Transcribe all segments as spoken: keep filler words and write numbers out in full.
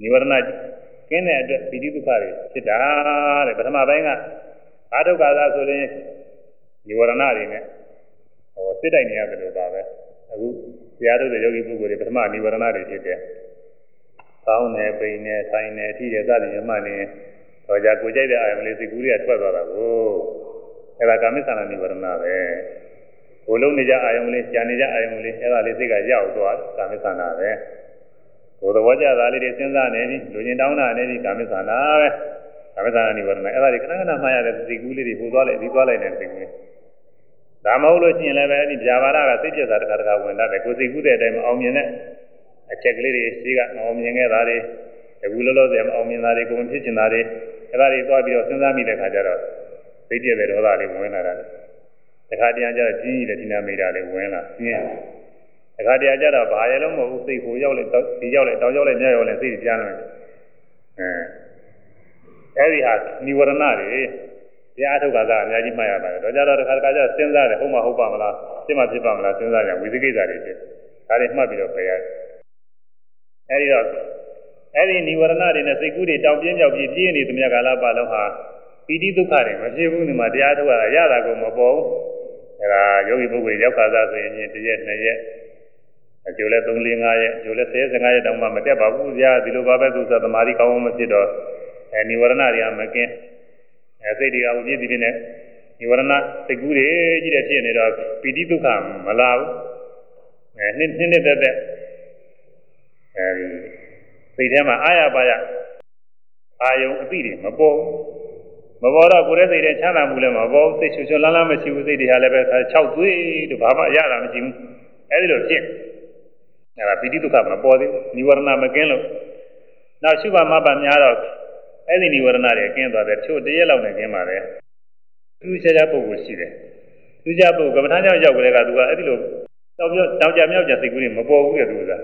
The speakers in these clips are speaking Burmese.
နိဝရဏကျင်းတဲ့အတွက်ပိဋိဒုက္ခတွေဖြစ်တာတဲ့ပထမပိုင်းကအာဒုက္ခသာဆိုရင်နိဝရဏတွေနဲ့ဟောစစ်တိုက်နေရတယ်လို့ပါပဲအခုတရားထုတ်တဲ့ယောဂီပုဂ္ဂိုလ်တွေပထမနိဝရဏတွေဖြစ်တယ်။ကောင်းတယ်ပိန်တယ်ဆိုင်တယ်အထီးရစသည်မှနေတော့ကြာကိုကြိုက်တဲ့အာယုံလေးစိတ်ကူးတွေကထွက်သွားတာကိုအဲ့ဒါကာမိသနာနိဝရဏပဲ။ကိုလုံးနေကြအာယုံလေးကြာနေကြအာယုံလေးအဲ့ဒါလေးစိတ်ကရောက်သွားကာမိသနာပဲ။ကိုယ်တော်ကြတာလေးတွေစဉ်းစားနေပြီလူချင်းတောင်းတာနေပြီကာမိသနာပဲ။ကာမိသနာနိဝရဏအဲ့ဒါတွေခဏခဏမှားရတဲ့စိတ်ကူးလေးတွေပို့သွားလိုက်ပြီးသွားလိုက်တဲ့စိတ်ကူးဒါမဟုတ်လို့ရှိရင်လည်းပဲအဲ့ဒီဗျာပါဒကစိတ်ပြတ်တာတစ်ခါတစ်ခါဝင်တတ်တယ်ကိုယ်စိတ်ကူးတဲ့အတိုင်းမအောင်မြင်တဲ့အချက်ကလေးတွေရှိကမအောင်မြင်ခဲ့တာတွေအခုလောလောဆယ်မအောင်မြင်တာတွေကိုမဖြစ်ချင်တာတွေအဲ့ဒါတွေသွားပြီးတော့စဉ်းစားမိတဲ့ခါကျတော့စိတ်ပြတ်တဲ့ဒေါသလေးဝင်လာတာတခါတည်းကျတော့ကြီးကြီးတဲ့ဒီနာမိတာလေးဝင်လာပြင်းတခါတည်းကျတော့ဘာရလုံးမဟုတ်ဘူးစိတ်ကိုရောက်လိုက်ဒီရောက်လိုက်တောင်းရောက်လိုက်ညရောက်လိုက်စိတ်ပြန်လာအဲအဲ့ဒီဟာနိဝရဏတွေတရားထုတ်တာကအများကြီးမှတ်ရပါတယ်တော့ကြတော့တစ်ခါတစ်ခါကျစဉ်းစားတယ်ဟုတ်မဟုတ်ပါမလားဖြစ်မှဖြစ်ပါမလားစဉ်းစားကြဝိသိကိစ္စတွေဖြစ်ဒါတွေမှတ်ပြီးတော့ပြရတယ်အဲဒီတော့အဲဒီနိဝရဏတွေနဲ့စိတ်ကူးတွေတောင်ပြင်းပြောက်ပြင်းပြင်းနေသမျှကာလပတ်လုံးဟာပိဋိဒုက္ခတွေမဖြစ်ဘူးဒီမှာတရားထုတ်တာရတာကိုမပေါ်ဘူးအဲဒါယောဂီပုဂ္ဂိုလ်ရောက်ခါစားဆိုရင်တစ်ရက်နှစ်ရက်အကျိုးလဲသုံးလေးငါးရက်အကျိုးလဲဆယ်ငါးရက်တောင်မှမတက်ပါဘူးကြာဒီလိုပါပဲသူစားသမာဓိကောင်းမှမဖြစ်တော့အဲနိဝရဏတွေကမကင်းအဲစိတ်တွေကဥပ္ပဒီနဲ့နိဝရဏစိတ်ကူးတွေကြီးတဲ့ဖြစ်နေတော့ပိဋိဒုက္ခမလာဘူးအဲနှစ်နှစ်နဲ့တက်တဲ့အဲဒီစိတ်ထဲမှာအာရပါရအာယုံအတိတွေမပေါ်မပေါ်တော့ကိုယ်ရဲ့စိတ်ထဲချမ်းသာမှုလည်းမပေါ်စိတ်ချွချွလန်းလန်းမရှိဘူးစိတ်တွေဟာလည်းပဲ၆သွေးတို့ဘာမှရတာမရှိဘူးအဲဒီလိုဖြစ်အဲဒါပိဋိဒုက္ခမပေါ်သေးဘူးနိဝရဏမကင်းလို့နောက်ရှုပါမပါများတော့အဲ့ဒီနိဝရဏတွေကျင်းသွားတယ်ချို့တရက်လောက်နဲ့ကျင်းပါတယ်သူခြားခြားပုဂ္ဂိုလ်ရှိတယ်သူခြားပုဂ္ဂိုလ်ကမ္ဘာကြောင့်ရောက်ကြတဲ့ကသူကအဲ့ဒီလိုတောက်ပြောတောင်ကြမြောက်ကြစိတ်ကူးတွေမပေါ်ဘူးတဲ့သူကဟွန်း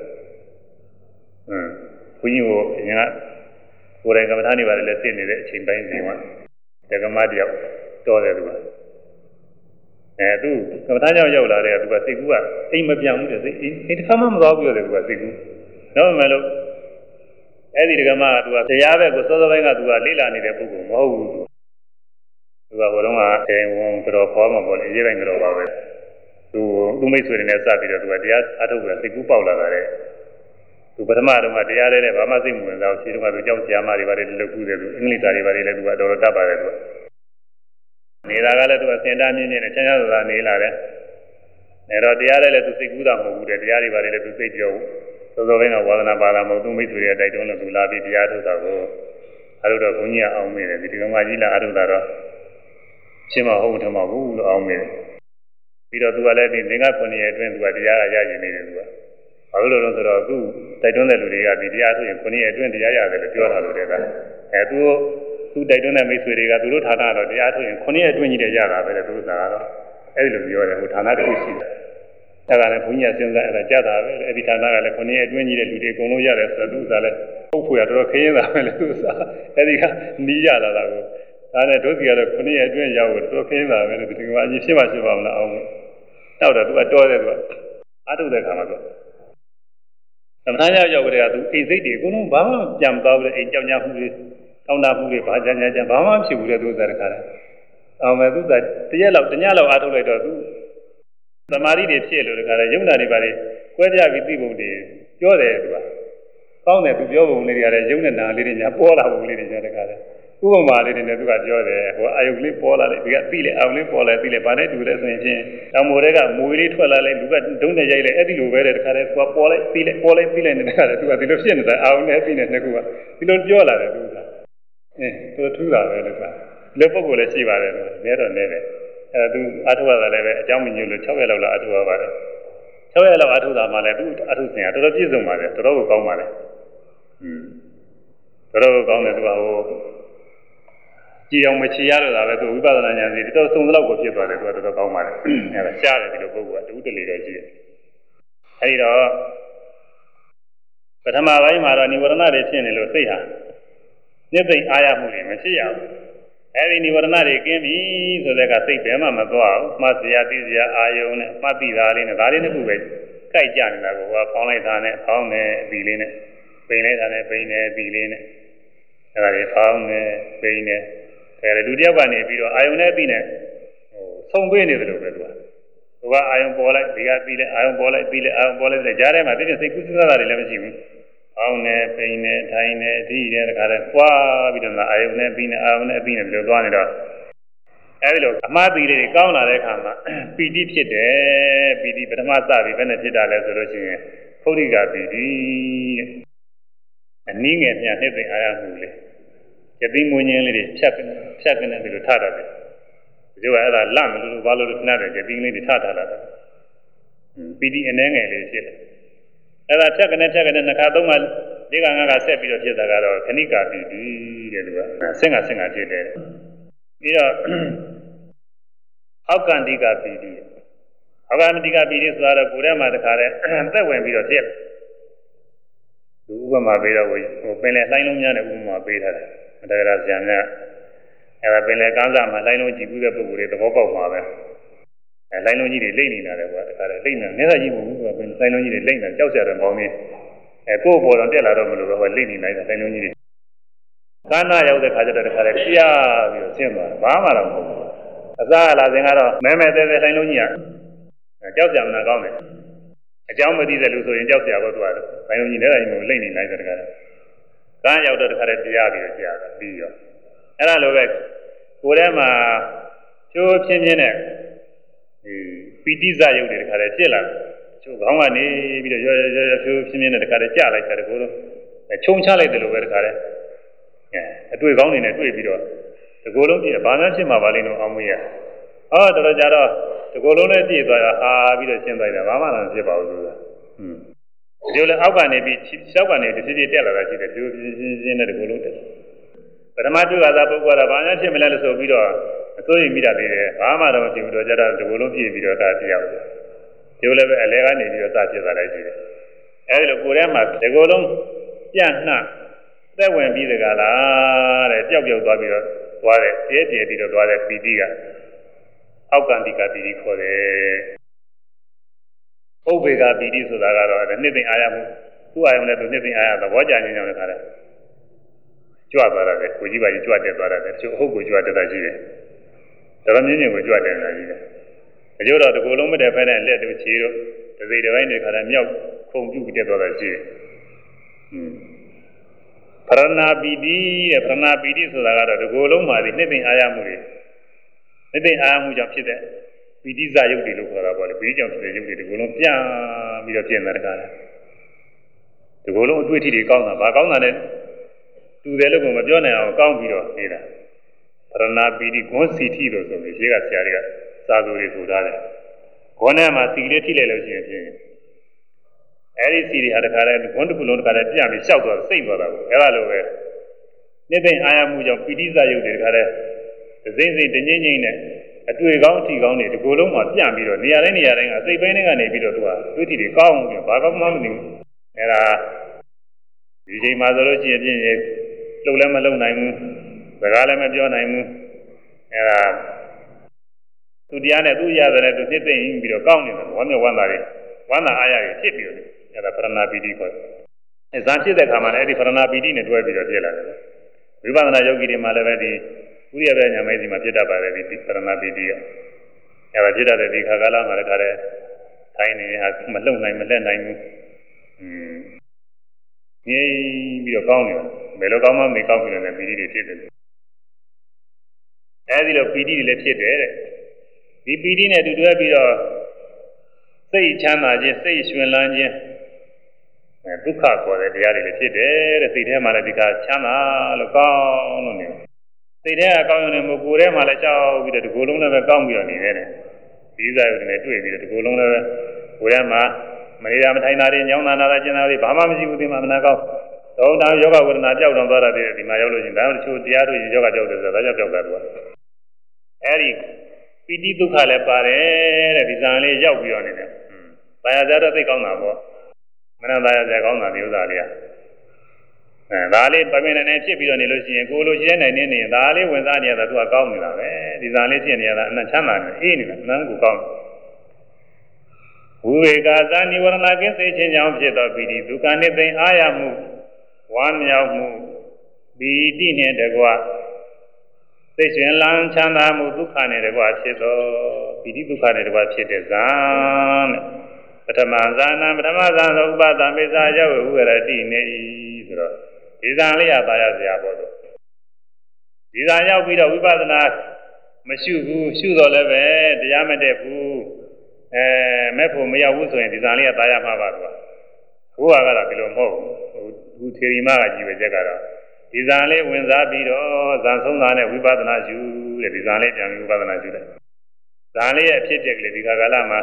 ဘုန်းကြီးကိုအရင်ကကိုယ်တိုင်ကမ္ဘာနေပါတယ်လည်းသိနေတဲ့အချိန်ပိုင်းစဉ်ကတက္ကမတယောက်တော်တယ်သူကအဲသူကမ္ဘာကြောင့်ရောက်လာတဲ့ကသူကစိတ်ကူးကအိမ်မပြောင်းဘူးတဲ့စိတ်အိမ်တစ်ခါမှမသွားဘူးတဲ့သူကစိတ်ကူးတော့မှလို့အဲ့ဒီဒကမကသူကတရားဘက်ကိုစောစောပိုင်းကသူကလေ့လာနေတဲ့ပုဂ္ဂိုလ်မဟုတ်ဘူးသူကဟိုတုန်းကတေဝန်ကြောခေါ်မှာပေါ့လေရေးပိုင်းကြောပါပဲသူသူမိတ်ဆွေတွေနဲ့စပြီးတော့သူကတရားအထုတ်ပြီးစိတ်ကူးပေါက်လာတာတဲ့သူပထမတုန်းကတရားလဲတဲ့ဘာမှစိတ်မဝင်စားဘူးခြေတုန်းကသူကြောက်ဆရာမတွေပါတယ်လုပ်ခုတယ်သူအင်္ဂလိပ်စာတွေပါတယ်လည်းသူကတော်တော်တတ်ပါတယ်သူကနေတာကလည်းသူကစင်တာမြင့်မြင့်နဲ့ချမ်းချမ်းသာသာနေလာတယ်အဲတော့တရားလဲလည်းသူစိတ်ကူးတာမဟုတ်ဘူးတဲ့တရားတွေပါတယ်လည်းသူစိတ်ပြောဘူးသောသောပိုင်းကဝါဒနာပါလာမဟုတ်သူမိတ်ဆွေရဲ့တိုက်တွန်းလို့သူလာပြီးတရားထုတ်တာကိုအဲ့လိုတော့ဘုန်းကြီးကအောင်မေးတယ်ဒီဒီကမကြီးလာအထုတ်တာတော့ရှင်းမဟုတ်ထမဘူးလို့အောင်မေးတယ်ပြီးတော့သူကလည်းဒီသင်္ကခုနှစ်ရက်အတွင်းသူကတရားရရရင်နေတယ်သူကဘာလို့လဲဆိုတော့သူတိုက်တွန်းတဲ့လူတွေကဒီတရားဆိုရင်ခုနှစ်ရက်အတွင်းတရားရတယ်လို့ပြောတာလို့တဲ့ကအဲသူသူတိုက်တွန်းတဲ့မိတ်ဆွေတွေကသူတို့ဌာနတော့တရားထုတ်ရင်ခုနှစ်ရက်အတွင်းကြီးတည်းရတာပဲလေသူကကတော့အဲ့ဒီလိုပြောတယ်ဟိုဌာနတစ်ခုရှိတယ်အဲ့ဒါလည်းဘုန်းကြီးကစဉ်းစားအဲ့ဒါကြတာပဲအဲ့ဒီဌာနကလည်းခုနှစ်ရက်အတွင်းကြီးတဲ့လူတွေအကုန်လုံးရတယ်ဆိုတော့သူကလည်းပုတ်ဖွယ်ရတော့ခင်းတာပဲလေသူကအဲ့ဒီကနီးရလာတာကိုဒါနဲ့တို့စီကတော့ခုနှစ်ရက်အတွင်းရောက်တော့ခင်းတာပဲလေဒီကအကြီးဖြစ်ပါဖြစ်ပါမလားအောင်တောက်တော့သူကတော်တယ်သူကအထုတ်တဲ့ခါမှာတော့သမထရောက်ရောက်ကြတဲ့ကသူအိမ်စိတ်တွေအကုန်လုံးဘာမှပြန်မသွားဘူးလေအိမ်ကြောင်ညာမှုတွေတောင်းတမှုတွေဘာကြမ်းကြမ်းဘာမှမဖြစ်ဘူးလေသူကတခါလဲအောင်မဲ့သူကတရက်လောက်တညလောက်အားထုတ်လိုက်တော့သူသမာဓိတွေဖြစ်လို့တခါလဲယုံနာတွေပါလေကွဲပြားပြီးသိပုံတွေပြောတယ်သူကကောင်းတယ်သူပြောပုံလေးတွေကလည်းယုံနဲ့နာလေးတွေညာပေါ်လာပုံလေးတွေညာတခါလဲဥပမာလေးတွေနဲ့သူကပြောတယ်ဟိုအာယုကလေးပေါ်လာတယ်ဒီကသိလေအောင်လေးပေါ်လာသိလေဗာနဲ့တူတယ်ဆိုရင်ဖြင့်တောင်မိုတွေကမွေလေးထွက်လာလိုက်လူကဒုံးနဲ့ရိုက်လိုက်အဲ့ဒီလိုပဲတဲ့တခါလဲသူကပေါ်လိုက်သိလေပေါ်လိုက်သိလိုက်နေတဲ့ခါလဲသူကဒီလိုဖြစ်နေတာအောင်နဲ့သိနေနှစ်ခုကဒီလိုပြောလာတယ်သူကအင်းသူထူးတာပဲလို့ကဒီလိုပုံကိုလည်းရှိပါတယ်နဲတော့နဲတယ်အဲသူအထုရတာလည်းပဲအကြောင်းမညွှန်လို့၆ရက်လောက်လာအထုရပါတယ်၆ရက်လောက်အထုတာမှလည်းသူအထုစင်ကတော်တော်ပြည့်စုံပါတယ်တော်တော်ကိုကောင်းပါတယ်อืมတော်တော်ကိုကောင်းတယ်သူကဟိုကြည်အောင်မချီရတော့တာပဲသူဝိပဿနာဉာဏ်စီတော်စုံလောက်ကိုဖြစ်သွားတယ်သူကတော်တော်ကောင်းပါတယ်အဲဒါရှားတယ်ဒီလိုပုဂ္ဂိုလ်ကတူတလီတော့ရှိတယ်အဲဒီတော့ပထမပိုင်းမှာတော့និဝရဏတွေဖြစ်နေလို့စိတ်ဟာနှစ်သိမ့်အားရမှုတွေမရှိရဘူးအဲဒီនិဝရဏတွေကင်းပြီဆိုတဲ့ကစိတ်ဘယ်မှမသွားဘူးမှတ်စရာသိစရာအာယုံနဲ့မှတ်သိတာလေးနဲ့ဒါလေးတစ်ခုပဲကြိုက်ကြနေတာကိုကပေါင်းလိုက်တာနဲ့ပေါင်းတယ်အပြီးလေးနဲ့ပိန်လိုက်တာနဲ့ပိန်နေပြီးလေးနဲ့အဲ့ဒါကြီးဖောင်းနေပိန်နေအဲလူတယောက်ကနေပြီးတော့အာယုန်နဲ့ပြီးနေဟိုဆုံးပေးနေတယ်လို့ပဲသူကသူကအာယုန်ပေါ်လိုက်ဒီကပြီးလဲအာယုန်ပေါ်လိုက်ပြီးလဲအာယုန်ပေါ်လိုက်တဲ့ကြားထဲမှာသိတဲ့စိတ်ကူးစဉ်းစားတာတွေလည်းမရှိဘူးဖောင်းနေပိန်နေထိုင်နေဒီတဲ့တခါလဲပွားပြီးတော့အာယုန်နဲ့ပြီးနေအာယုန်နဲ့ပြီးနေပြီးတော့သွားနေတော့အဲဒီလိုအမှားပြီးလေးတွေကောင်းလာတဲ့အခါမှာပီတိဖြစ်တယ်ပီတိပထမစပြီးဘယ်နဲ့ဖြစ်တာလဲဆိုလို့ရှိရင်ဖုဒ္ဓိကပီတိတဲ့အနည်းငယ်မြတ်နှစ်သိအားရမှုလေးယသိမွေးခြင်းလေးတွေဖြတ်ဖြတ်ကနေပြီးတော့ထတာတယ်ဒီလိုအဲ့ဒါလန့်လို့ဘာလို့လဲခဏတည်းယသိလေးတွေထထားလာတယ်ပီတိအနည်းငယ်လေးဖြစ်တယ်အဲ့ဒါဖြတ်ကနေဖြတ်ကနေနှစ်ခါသုံးခါလေးခါငါးခါဆက်ပြီးတော့ဖြစ်တာကတော့ခဏိကာပီတိတဲ့လူကဆင့်ကဆင့်ကဖြစ်တယ်ပြီးတော့အောက်ကန္တိကပီတိအောက်ကန္တိကပီတိဆိုတာတော့ကိုယ်ထဲမှာတခါတည်းသက်ဝင်ပြီးတော့ဖြစ်လူဥပမာပေးတော့ဟိုပင်လေလှိုင်းလုံးများတဲ့ဥပမာပေးထားတယ်အတ္တရာဇာများအဲ့ဒါပင်လေကန်းစာမှာလှိုင်းလုံးကြည့်ပြီးတဲ့ပုဂ္ဂိုလ်တွေသဘောပေါက်မှာပဲအဲလှိုင်းလုံးကြီးတွေလိမ့်နေတာလေကွာတခါတည်းလိမ့်နေနေတာကြီးမဟုတ်ဘူးကွာပင်လှိုင်းလုံးကြီးတွေလိမ့်နေကြောက်ကြတယ်ပေါင်းနေအဲကိုယ့်ဘော်တော့တက်လာတော့မလို့ပဲဟိုလိမ့်နေလိုက်တာလှိုင်းလုံးကြီးတွေကန်းနာရောက်တဲ့ခါကျတော့တခါတည်းပြားပြီးတော့ဆင်းသွားတယ်ဘာမှတော့မဟုတ်ဘူးအစားလာစဉ်ကတော့မဲမဲသေးသေးလှိုင်းလုံးကြီးကကြောက်ကြမနာကောင်းတယ်အကြောင်းမသိတဲ့လူဆိုရင်ကြောက်ကြပါတော့သူကဘိုင်းလုံးကြီးလည်းအဲ့ဒါကြီးမလိမ့်နေလိုက်တဲ့တခါတည်းကန်းရောက်တော့တခါတည်းတရားပြီးတော့ကြာတယ်ပြီးရောအဲ့ဒါလိုပဲကိုယ်ထဲမှာချိုးပြင်းပြင်းနဲ့ဒီပီတိဇယုတ်တွေတခါတည်းဖြစ်လာတယ်ချိုးခေါင်းကနေပြီးတော့ရောရောရောချိုးပြင်းပြင်းနဲ့တခါတည်းကြာလိုက်တယ်ကိုယ်တော့ခြုံချလိုက်တယ်လို့ပဲတခါတည်းအဲအတွေ့ကောင်းနေနဲ့တွေ့ပြီးတော့ဒီကိုယ်လုံးပြည့်ဘာမှဖြစ်မှာပါလိမ့်လို့အောင်မရဟောတော်တော်ကြတော့ဒီကိုယ်လုံးနဲ့ပြည့်သွားတာဟာပြီးတော့ရှင်းသွားတယ်ဘာမှလည်းဖြစ်ပါဘူးသူကอืมဒီလိုအောက်ကနေပြီးရှောက်ကနေတဖြည်းဖြည်းတက်လာတာရှိတယ်ပြိုးပြင်းပြင်းပြင်းနဲ့ဒီကိုယ်လုံးတက်ပထမတွေ့ရတာပုဂ္ဂိုလ်ကဘာမှဖြစ်မလဲလို့ဆိုပြီးတော့အစိုးရမိတာသေးတယ်ဘာမှတော့မဖြစ်ဘူးတော့ကြတော့ဒီကိုယ်လုံးပြည့်ပြီးတော့ဒါပြရောက်တယ်ဒီလိုလည်းပဲအလဲကနေပြီးတော့စဖြစ်သွားလိုက်ရှိတယ်အဲဒီလိုကိုယ်ထဲမှာဒီကိုယ်လုံးပြန့်နှံ့သက်ဝင်ပြီးတကလားတဲ့ကြောက်ကြောက်သွားပြီးတော့သွားတယ်တည်းတည်းပြီးတော့သွားတဲ့ပီတိကအောက်ကန္တိကပီတိခေါ်တယ်ဥပ္ပေကပီတိဆိုတာကတော့နှစ်သိမ့်အားရမှုသူ့အာယုံနဲ့သူနှစ်သိမ့်အားရသဘောကြခြင်းကြောင့်လည်းခါတယ်ကြွသွားတယ်ကိုကြီးပါကြီးကြွတက်သွားတယ်တချို့အဟုတ်ကိုကြွတက်တာရှိတယ်တော်မြင့်မြင့်ကိုကြွတက်နေတာရှိတယ်အကျိုးတော့ဒီကိုယ်လုံးမတည့်ဖဲနဲ့လက်တို့ခြေတို့ဒစိတစ်ပိုင်းတွေခါတယ်မြောက်ခုံပြုတ်တက်သွားတာရှိတယ်ပရဏပီတိတဲ့ပရဏပီတိဆိုတာကတော့ဒီကိုယ်လုံးမှာဒီနှစ်သိမ့်အားရမှုတွေနှစ်သိမ့်အားရမှုကြောင့်ဖြစ်တဲ့ပီတိဇယုတ်တွေလို့ခေါ်တာပေါ့လေပီတိကြောင့်ဖြစ်တဲ့ယုတ်တွေဒီကိုယ်လုံးပြန်ပြီးတော့ပြင်နေတာတကားလေဒီကိုယ်လုံးအတွေ့အထိတွေကောင်းတာဘာကောင်းတာလဲတူတယ်လို့ကမပြောနိုင်အောင်ကောင်းပြီးတော့နေတာပရဏပီတိဂွန်းစီထိလို့ဆိုပြီးရှေ့ကဆရာတွေကစာသူတွေဆိုထားတယ်ဂွန်းထဲမှာစီလေးထိလိုက်လို့ရှိရင်ဖြင့်အဲဒီစီတွေဟာတခါတည်းဂွန်းတစ်ခုလုံးတခါတည်းပြန်ပြီးရှောက်သွားစိတ်သွားတာကိုအဲလိုပဲနှစ်သိမ့်အားရမှုကြောင့်ပီတိဇယုတ်တွေတခါတည်းစိမ့်စိမ့်တငိမ့်ငိမ့်နဲ့အတွေ့ကောင်းထီကောင်းတွေဒီကိုယ်လုံးမှာပြန်ပြီးတော့နေရာတိုင်းနေရာတိုင်းကအစိတ်ပိုင်းတွေကနေပြီးတော့သူကတွေ့ထီတွေကောင်းပြီးဘာကောင်းမှမသိဘူးအဲဒါဒီချိန်မှာဆိုလို့ရှိရင်ပြင်းရလှုပ်လည်းမလှုပ်နိုင်ဘူးစကားလည်းမပြောနိုင်ဘူးအဲဒါသူတရားနဲ့သူရတယ်နဲ့သူသိသိပြီးတော့ကောင်းနေတယ်ဝမ်းမြောက်ဝမ်းသာတွေဝမ်းသာအားရတွေဖြစ်ပြီးတော့အဲဒါပရဏပီတိခေါ်တယ်အဲဇာဖြစ်တဲ့ခါမှာလည်းအဲဒီပရဏပီတိနဲ့တွဲပြီးတော့ဖြစ်လာတယ်ဝိပဿနာယောဂီတွေမှာလည်းပဲဒီဥရိယပဲညာမဲစီမှာဖြစ်တတ်ပါတယ်ဒီပရဏပီတိကအဲဒါဖြစ်တတ်တဲ့ဒီခါကာလမှာလည်းခါတဲ့ထိုင်းနေဟာမလှုပ်နိုင်မလက်နိုင်ဘူးอืมငြိမ်ပြီးတော့ကောင်းနေတယ်ဘယ်လိုကောင်းမှမကောင်းဘူးလဲပီတိတွေဖြစ်တယ်အဲဒီလိုပီတိတွေလည်းဖြစ်တယ်တဲ့ဒီပီတိနဲ့တူတွဲပြီးတော့စိတ်ချမ်းသာခြင်းစိတ်ရွှင်လန်းခြင်းအဲဒုက္ခခေါ်တဲ့တရားတွေလည်းဖြစ်တယ်တဲ့စိတ်ထဲမှာလည်းဒီကချမ်းသာလို့ကောင်းလို့နေစိတ်ထဲကကောင်းရုံနဲ့မကိုယ်ထဲမှာလည်းကြောက်ပြီးတော့ဒီကိုယ်လုံးလည်းပဲကောင်းပြီးတော့နေတယ်တဲ့ဒီစားရုံနဲ့တွေ့ပြီးတော့ဒီကိုယ်လုံးလည်းပဲကိုယ်ထဲမှာမနေရမထိုင်တာတွေညောင်းတာနာတာကျင်တာတွေဘာမှမရှိဘူးဒီမှာမနာကောင်းတော့ဒါယောဂဝေဒနာကြောက်တော့သွားတာတည်းဒီမှာရောက်လို့ရှိရင်ဒါတချို့တရားတို့ယောဂကြောက်တယ်ဆိုတာဒါကြောင့်ကြောက်တာသူကအဲဒီပီတိဒုက္ခလည်းပါတယ်တဲ့ဒီဇာန်လေးရောက်ပြီးတော့နေတယ်။ဘာသာကြတော့သိကောင်းတာပေါ့။မနသာရကြကောင်းတာဒီဥစ္စာလေးကအဲဒါလေးပမင်းနဲ့ဖြစ်ပြီးတော့နေလို့ရှိရင်ကိုလိုရှိတဲ့နိုင်နေနေဒါလေးဝင်စားနေရတာသူကကောင်းနေတာပဲ။ဒီဇာန်လေးဖြစ်နေရတာအနတ်ချမ်းသာနေအေးနေတာအနတ်ကိုကောင်းတယ်။ဝိဝေကသာနိဝရဏကင်းစေခြင်းကြောင့်ဖြစ်သောပီတိဒုက္ခနှင့်သိအားရမှုဝမ်းမြောက်မှုပီတိနှင့်တကွသိရှင်လန်းချမ်းသာမှုဒုက္ခနှင့်တကွဖြစ်သောပီတိဒုက္ခနှင့်တကွဖြစ်တဲ့ဇာနဲ့ပထမဇာနာပထမဇာသောဥပဒမေဇာရောက်ဥရတိနေ၏ဆိုတော့ဒီဇာလေးရသာရစရာပေါ့လို့ဒီဇာရောက်ပြီးတော့ဝိပဿနာမရှိဘူးရှုတော့လည်းပဲတရားမတည့်ဘူးအဲမဲ့ဖို့မရောက်ဘူးဆိုရင်ဒီဇာလေးကသာရမှာပါကွာဘုရားကတော့ဒီလိုမဟုတ်ဘူးဟိုထေရီမကကြည်ပဲချက်ကတော့ဒီဇာလေးဝင်စားပြီးတော့ဇာဆုံးသားနဲ့ဝိပဿနာရှုတဲ့ဒီဇာလေးပြန်ပြီးဝိပဿနာရှုတယ်ဇာလေးရဲ့အဖြစ်အပျက်ကလေးဒီခါကာလမှာ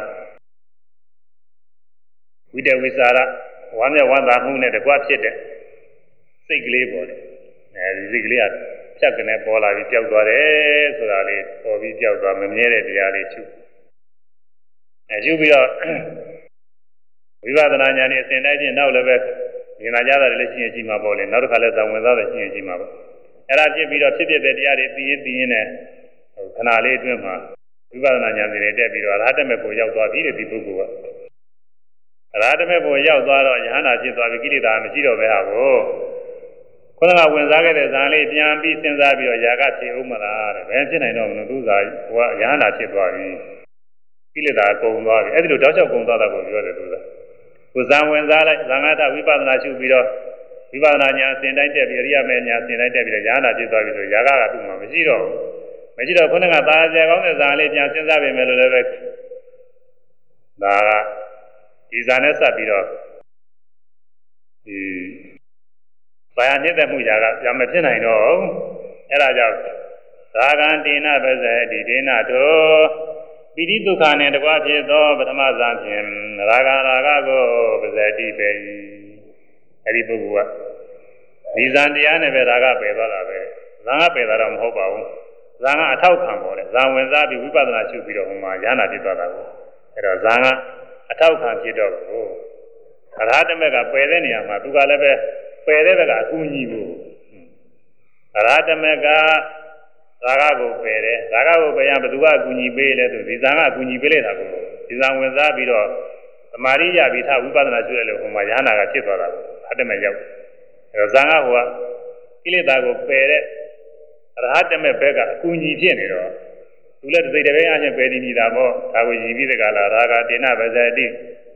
ဝိတဝိစာရဝမ်းမြောက်ဝမ်းသာမှုနဲ့တကွဖြစ်တဲ့စိတ်ကလေးပေါ်တယ်အဲဒီစိတ်ကလေးကဖြတ်ကနေပေါ်လာပြီးပျောက်သွားတယ်ဆိုတာလေးပေါ်ပြီးပျောက်သွားမမြဲတဲ့တရားလေးရှုအဲရှုပြီးတော့ဝိပဿနာဉာဏ်နဲ့အစဉ်တိုင်းချင်းနောက်လည်းပဲမြင်လာကြတာလည်းရှိရင်ရှိမှာပေါ့လေနောက်တစ်ခါလည်းဇာဝင်သားလည်းရှိရင်ရှိမှာပေါ့အဲ့ဒါဖြစ်ပြီးတော့ဖြစ်ဖြစ်တဲ့တရားတွေသိရင်သိရင်လည်းခဏလေးအတွင်းမှာဝိပဿနာဉာဏ်တွေတက်ပြီးတော့အရဟတမေကိုရောက်သွားပြီတဲ့ဒီပုဂ္ဂိုလ်ကအရဟတမေကိုရောက်သွားတော့ယဟန္တာဖြစ်သွားပြီကိလေသာမရှိတော့ပဲဟာကိုခုနကဝင်စားခဲ့တဲ့ဇာလေးပြန်ပြီးစဉ်းစားပြီးတော့ຢာကဖြစ်ဦးမလားတဲ့ဘယ်ဖြစ်နိုင်တော့မလို့သူစားဟိုကယဟန္တာဖြစ်သွားပြီကိလေသာကုန်သွားပြီအဲ့ဒီလိုတောက်လျှောက်ကုန်သွားတာကိုပြောတယ်သူကကိုဇံဝင်စားလိုက်ဇံဃာတဝိပဿနာရှုပြီးတော့ဝိပဿနာဉာဏ်အစဉ်တိုင်းတက်ပြီးအရိယာမေဉာဏ်အစဉ်တိုင်းတက်ပြီးတော့ဉာဏ်နာဖြစ်သွားပြီဆိုຢာကကသူ့မှာမရှိတော့ဘူးမရှိတော့ခုနကသာကျေကောင်းတဲ့ဇာလေးပြန်စဉ်းစားပြင်မယ်လို့လည်းပဲဒါကဒီဇာနဲ့ဆက်ပြီးတော့ဒီဘာယာနှစ်သက်မှုຢာကပြန်မဖြစ်နိုင်တော့အဲ့ဒါကြောင့်သာဂန္တိနာပဇေတိဒေနတောပိဋိဒုက္ခနဲ့တကွာဖြစ်သောပထမဇာဖြင့်ရာဂရာဂကိုပဇေတိပဲအဲ့ဒီပုဂ္ဂိုလ်ကဒီဇာတရားနဲ့ပဲရာဂပယ်သွားတာပဲဇာကပယ်တာတော့မဟုတ်ပါဘူးဇာကအထောက်ခံပေါ်တယ်ဇာဝင်စားပြီးဝိပဿနာရှုပြီးတော့ဟိုမှာဉာဏ်နာဖြစ်သွားတာကိုအဲ့တော့ဇာကအထောက်ခံဖြစ်တော့ကိုအရဟတမေကပယ်တဲ့နေရာမှာသူကလည်းပဲပယ်တဲ့ဘက်ကအကူညီဘူးအရဟတမေကရာဂကိုပယ်တယ်ရာဂကိုပယ်ရင်ဘယ်သူကအကူညီပေးလဲဆိုဒီဇာကအကူညီပေးလိုက်တာကိုဒီဇာဝင်စားပြီးတော့သမာဓိရပြီးထဝိပဿနာရှုရလို့ဟိုမှာယဟနာကဖြစ်သွားတာကိုအတ္တမေရောက်အဲတော့ဇာကဟိုကကိလေသာကိုပယ်တဲ့အရဟတမေဘက်ကအကူညီဖြစ်နေတော့သူလည်းစိတ်တပင်းအချင်းပယ်တည်နေတာပေါ့ဒါကိုရည်ပြီးတဲ့ကလာရာဂတေနဗဇတိ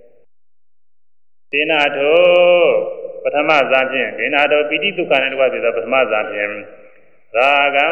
ဒေနာတောပထမဇာဖြင့်ဒေနာတောပိဋိဒုက္ခနဲ့တကွဖြစ်သောပထမဇာဖြင့်ရာဂံ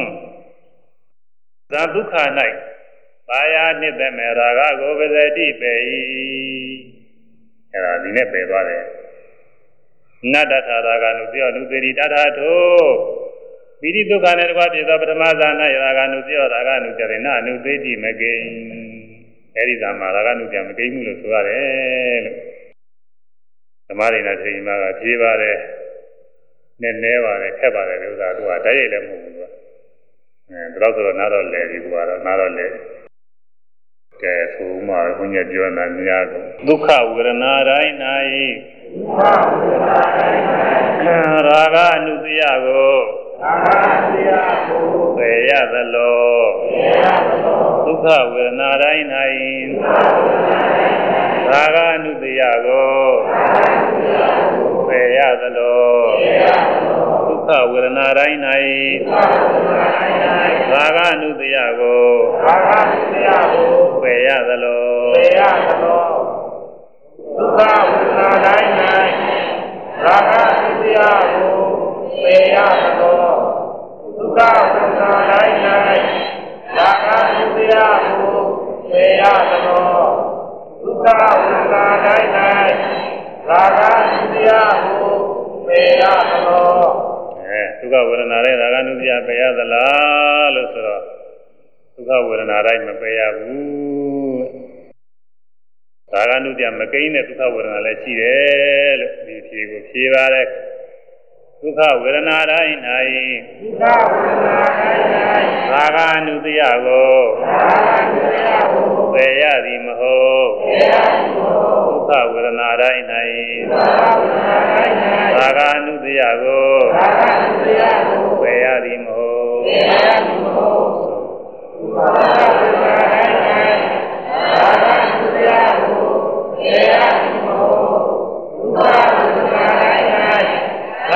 ဇာဒုက္ခ၌ဘာယာနှစ်သက်မဲ့ရာဂကိုပဇတိပေ၏အဲ့ဒါဒီနဲ့ပယ်သွားတယ်နတ္တထာရာဂနုပြောနုသေတိတထာတောပိဋိဒုက္ခနဲ့တကွဖြစ်သောပထမဇာ၌ရာဂနုပြောရာဂနုကြရေနအနုသေတိမကိဉ္အဲ့ဒီဇာမှာရာဂနုပြမကိဉ္မှုလို့ဆိုရတယ်လို့သမာဓိနဲ့ထေရီမကဖြေးပါတယ်နဲ့နဲပါတယ်ခက်ပါတယ်ဒီဥစ္စာသူကဓာတ်ရိုက်လည်းမဟုတ်ဘူးကွာအဲဒါတော့ဆိုတော့နားတော့လဲဒီကွာတော့နားတော့လဲကဲဆိုမှဘုန်းကြီးပြောတာများတော့ဒုက္ခဝေဒနာတိုင်း၌ဒုက္ခဝေဒနာတိုင်း၌ရာဂအနုတ္တယကိုရာဂအနုတ္တယကိုပေရသလောပေရသလောဒုက္ခဝေဒနာတိုင်း၌ဒုက္ခဝေဒနာတိုင်း၌ရာဂအနုတ္တယကိုရာဂအနုတ္တယကိုပေရသလောပေရသလောဒုက္ခဝေဒနာတိုင်း၌ဒုက္ခဝေဒနာတိုင်း၌ရာဂအနုတ္တယကိုရာဂအနုတ္တယကိုပေရသလောပေရသလောဒုက္ခဝေဒနာတိုင်း၌ရာဂအနုတ္တယကိုပေရသလောဒုက္ခဝေဒနာတိုင်း၌ရာဂအနုတ္တယကိုပေရသလောဒုက္ခဝေဒနာတိုင်း၌ရာဂအနုတ္တယကိုပေရသလောအဲဒုက္ခဝေဒနာတိုင်းရာဂအနုတ္တယပေရသလားလို့ဆိုတော့ဒုက္ခဝေဒနာတိုင်းမပေရဘူးရာဂအနုတ္တယမကိန်းတဲ့ဒုက္ခဝေဒနာလည်းရှိတယ်လို့ဒီဖြေကိုဖြေပါတယ်ဒုက္ခဝေဒနာတိုင်း၌ဒုက္ခဝေဒနာတိုင်း၌ရာဂအနုတ္တယကိုရာဂအနုတ္တယကိုပေရသည်မဟုတ်ပေရသည်မဟုတ်ဒုက္ခဝေဒနာတိုင်း၌ဒုက္ခဝေဒနာတိုင်း၌ရာဂအနုတ္တယကိုရာဂအနုတ္တယကိုပေရသည်မဟုတ်ပေရသည်မဟုတ်ဒုက္ခဝေဒနာတိုင်း၌ရာဂအနုတ္တယကိုပေရသည်မဟုတ်ဒုက္ခဝေဒနာတိုင်း၌ရာ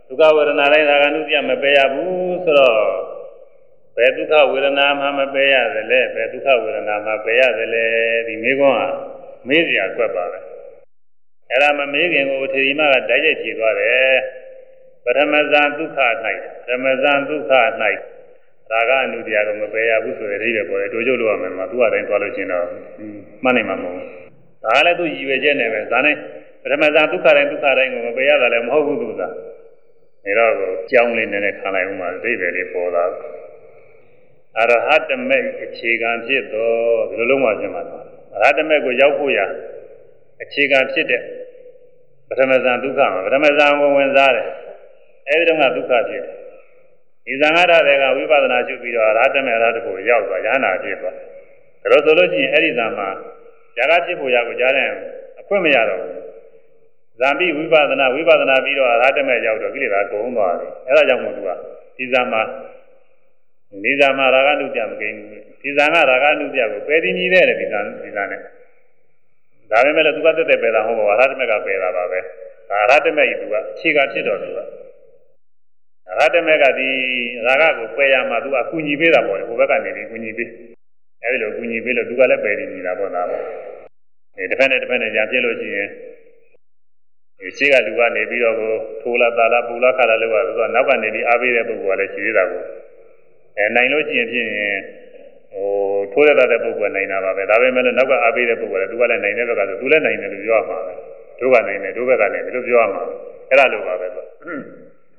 ဒုက္ခဝေဒနာတိုင်းရာဂ ानु တရားမပယ်ရဘူးဆိုတော့ဘယ်ဒုက္ခဝေဒနာမှမပယ်ရတယ်လဲဘယ်ဒုက္ခဝေဒနာမှပယ်ရတယ်လဲဒီမေခွန်းကမေးစရာကွက်ပါပဲအဲ့ဒါမမေးခင်ကိုထေရီမကတိုက်ရိုက်ဖြေသွားတယ်ပထမဇန်ဒုက္ခ၌ပထမဇန်ဒုက္ခ၌ရာဂ ानु တရားကိုမပယ်ရဘူးဆိုတဲ့အဓိပ္ပာယ်ပေါ်တယ်တို့ကျုပ်လို့ရမယ်မှာသူ့အတိုင်းသွားလို့ချင်းတော့မှတ်နိုင်မှာမဟုတ်ဘူးဒါကလည်းသူ့ရည်ရွယ်ချက်နဲ့ပဲဇာနဲ့ပထမဇန်ဒုက္ခတိုင်းဒုက္ခတိုင်းကိုမပယ်ရတာလည်းမဟုတ်ဘူးသူကဒါတော့ကိုကြောင်းလေးနည်းနည်းခံလိုက်ဦးမှာအဓိပ္ပာယ်လေးပေါ်လာအရဟတမေအခြေခံဖြစ်တော့ဒီလိုလုံးဝပြင်မှာအရဟတမေကိုရောက်ဖို့ရအခြေခံဖြစ်တဲ့ပထမဇန်ဒုက္ခမှာပထမဇန်ကိုဝင်စားတယ်အဲဒီတော့ကဒုက္ခဖြစ်တယ်ဒီဇန်ဃာတတွေကဝိပဿနာရှုပြီးတော့အရဟတမေအရဟတကိုရောက်သွားရဟနာဖြစ်သွားဒါလို့ဆိုလို့ရှိရင်အဲ့ဒီဇန်မှာဇာကဖြစ်ဖို့ရကိုကြားတဲ့အခွင့်မရတော့ဘူးဇံပြီးဝိပဿနာဝိပဿနာပြီးတော့အရဟတမေရောက်တော့ကိလေသာကုန်သွားတယ်အဲဒါကြောင့်မို့သူကဒီဇန်မှာဒီဇာမရာဂ ानु ပြမကိန်းဘူးဒီဇာကရာဂ ानु ပြကိုပယ်ပြီးမြည်တဲ့ဒီဇာဒီဇာနဲ့ဒါပေမဲ့လည်းသူကတက်တက်ပယ်တာဟုတ်ပါဘူးအရဟတမေကပယ်တာပါပဲအရဟတမေကြီးသူကအခြေခံဖြစ်တော်သူကအရဟတမေကဒီရာဂကိုပယ်ရမှာသူကအကူညီပေးတာပေါ့လေဟိုဘက်ကနေပြီးကူညီပေးအဲဒီလိုကူညီပေးလို့သူကလည်းပယ်ပြီးမြည်တာပေါ့ဒါပေါ့အဲတစ်ဖက်နဲ့တစ်ဖက်နဲ့ကြာပြည့်လို့ရှိရင်ဒီရှိကလူကနေပြီးတော့ကိုထိုးလာတာလာပူလာခါလာလို့ကသူကနောက်ကနေပြီးအားပေးတဲ့ပုဂ္ဂိုလ်ကလည်းရှိသေးတာကိုအဲနိုင်လို့ရှိရင်ဖြစ်ရင်ဟိုထိုးရတဲ့ပုဂ္ဂိုလ်နိုင်တာပါပဲဒါပေမဲ့လည်းနောက်ကအားပေးတဲ့ပုဂ္ဂိုလ်ကသူကလည်းနိုင်တဲ့ဘက်ကဆိုသူလည်းနိုင်တယ်လို့ပြောရမှာပဲတို့ကနိုင်တယ်တို့ဘက်ကလည်းဒီလိုပြောရမှာအဲ့ဒါလိုပါပဲဆိုဟို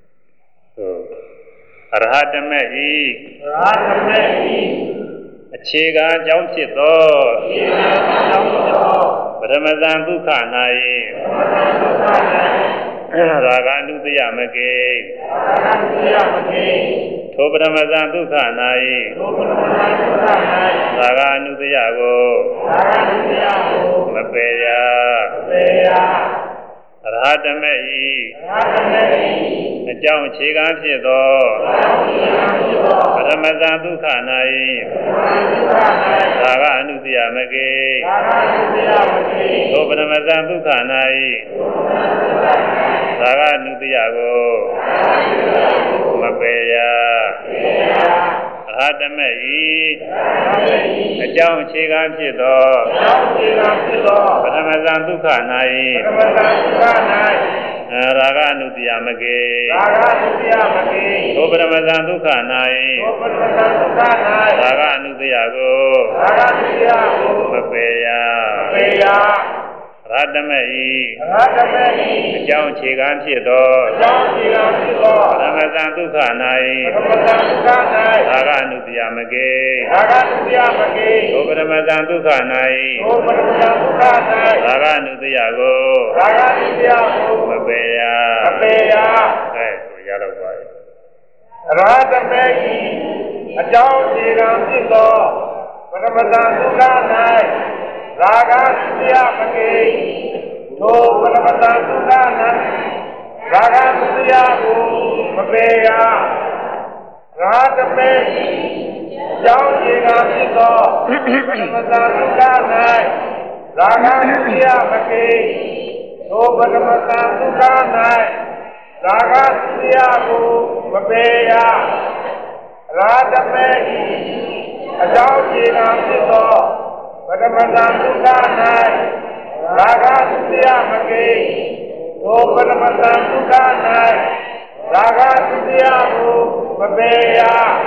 အရဟတမေဤအရဟတမေဤအခြေခံအကြောင်းဖြစ်သောအခြေခံအကြောင်းဖြစ်သောပထမဇန်ဒုက္ခ၌ရာဂ ानु တရားမကေရာဂ ानु တရားမကေထိုပထမဇန်ဒုက္ခ၌ထိုပထမဇန်ဒုက္ခ၌ရာဂ ानु တရားကိုရာဂ ानु တရားကိုမပယ်ရမပယ်ရအရဟတမေဤအရဟတမေဤအကြောင်းအခြေခံဖြစ်သောပထမဇန်ဒုက္ခ၌ရာဂ ानु တရားမကေရာဂ ानु တရားမကေထိုပထမဇန်ဒုက္ခ၌ရာဂ ानु တရားကိုမပယ်ရအရဟတမေဤအကြောင်းအခြေခံဖြစ်သောပထမဇန်ဒုက္ခ၌ရာဂ ानु တရားမကေရာဂ ानु တရားမကေသောပထမဇန်ဒုက္ခ၌သောပထမဇန်ဒုက္ခ၌ရာဂ ानु တရားကိုရာဂ ानु တရားကိုမပယ်ရမပယ်ရအရဟတမေဤအရဟတမေဤအကြောင်းအခြေခံဖြစ်သောအကြောင်းအခြေခံဖြစ်သောပထမဇန်ဒုက္ခ၌ပထမဇန်ဒုက္ခ၌ရာဂ ानु တရားမကေရာဂ ानु တရားမကေသောပထမဇန်ဒုက္ခ၌သောပထမဇန်ဒုက္ခ၌ရာဂ ानु တရားကိုရာဂ ानु တရားကိုမပယ်ရမပယ်ရအဲဆိုရတော့ပါအရဟတမေဤအကြောင်းအခြေခံဖြစ်သောပထမဇန်ဒုက္ခ၌ရာဂ ानु တရားမကေထိုပထမဇန်ဒုက္ခ၌ရာဂ ानु တရားကိုမပယ်ရရာဟတမေကြောင်းခြေကဖြစ်သောပထမဇန်ဒုက္ခ၌ရာဂ ानु တရားမကေထိုပထမဇန်ဒုက္ခ၌ရာဂ ानु တရားကိုမပယ်ရရာဟတမေအကြောင်းခြေကဖြစ်သောပထမဇန်ဒုက္ခ၌ရာဂ ानु တရားမကေထိုပထမဇန်ဒုက္ခ၌ရာဂ ानु တရားကိုမပယ်ရ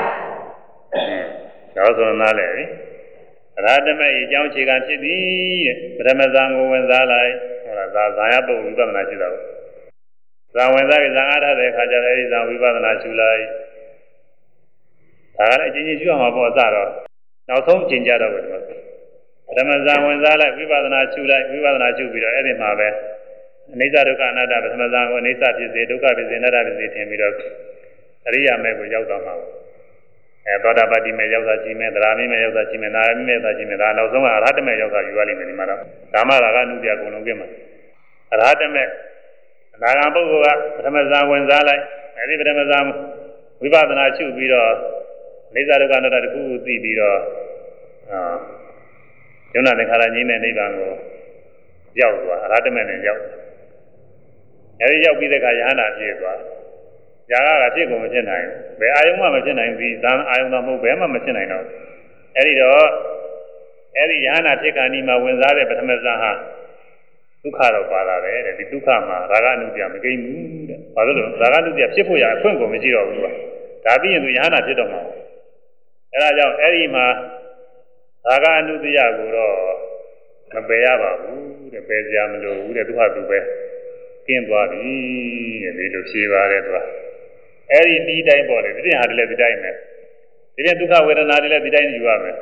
နောက်ဆုံးနားလေအရဟတမေအကြောင်းအခြေခံဖြစ်သည်ပထမဇန်ကိုဝင်စားလိုက်ဟောတာဇာယပုဝိပဿနာရှိတာပေါ့ဇာဝင်စားပြီးဇာအားထားတဲ့အခါကျတော့အဲဒီဇာဝိပဿနာရှုလိုက်ဒါကလည်းအချင်းချင်းရှုအောင်မှာပေါ့အစတော့နောက်ဆုံးကျင်ကြတော့ပဲဒီမှာပထမဇန်ဝင်စားလိုက်ဝိပဿနာရှုလိုက်ဝိပဿနာရှုပြီးတော့အဲ့ဒီမှာပဲအနိစ္စဒုက္ခအနတ္တပထမဇန်ကိုအနိစ္စဖြစ်စေဒုက္ခဖြစ်စေအနတ္တဖြစ်စေထင်ပြီးတော့အရိယာမေကိုရောက်သွားမှာအဲသောတာပတိမေရောက်တာရှိမယ်သရမိမေရောက်တာရှိမယ်နာရမိမေရောက်တာရှိမယ်ဒါနောက်ဆုံးကအရဟတမေရောက်တာယူရလိမ့်မယ်ဒီမှာတော့ဓမ္မရာဂ ानु ပြအကုန်လုံးပြမှာအရဟတမေအနာဂံပုဂ္ဂိုလ်ကပထမဇန်ဝင်စားလိုက်အဲဒီပထမဇန်ဝိပဿနာရှုပြီးတော့အနိစ္စဒုက္ခအနတ္တတစ်ခုခုသိပြီးတော့အာယုံနာသင်္ခါရငြိမ်းတဲ့နိဗ္ဗာန်ကိုရောက်သွားအရဟတမေနဲ့ရောက်အဲဒီရောက်ပြီးတဲ့အခါယဟန္တာဖြစ်သွားຢာကကဖြစ်ကုန်မဖြစ်နိုင်ဘူးဘယ်အာယုံမှမဖြစ်နိုင်ဘူးဇာအာယုံတော့မဟုတ်ဘယ်မှမဖြစ်နိုင်တော့အဲ့ဒီတော့အဲ့ဒီယဟနာဖြစ်ခါနီမှာဝင်စားတဲ့ပထမဇာဟာဒုက္ခတော့ပါလာတယ်တဲ့ဒီဒုက္ခမှာရာဂအနုပြမကိန်းဘူးတဲ့ဘာလို့လဲရာဂအနုပြဖြစ်ဖို့ရအခွင့်ကိုမရှိတော့ဘူးကွာဒါပြီးရင်သူယဟနာဖြစ်တော့မှာအဲ့ဒါကြောင့်အဲ့ဒီမှာရာဂအနုပြကိုတော့မပယ်ရပါဘူးတဲ့ပယ်စရာမလိုဘူးတဲ့သူဟာသူပဲကျင်းသွားပြီတဲ့ဒီလိုဖြေပါတယ်သူကအဲ့ဒီဒီတိုင်းပေါ်တယ်ဒီတင်ဟာလည်းဒီတိုင်းပဲဒီတင်ဒုက္ခဝေဒနာတွေလည်းဒီတိုင်းယူရမယ်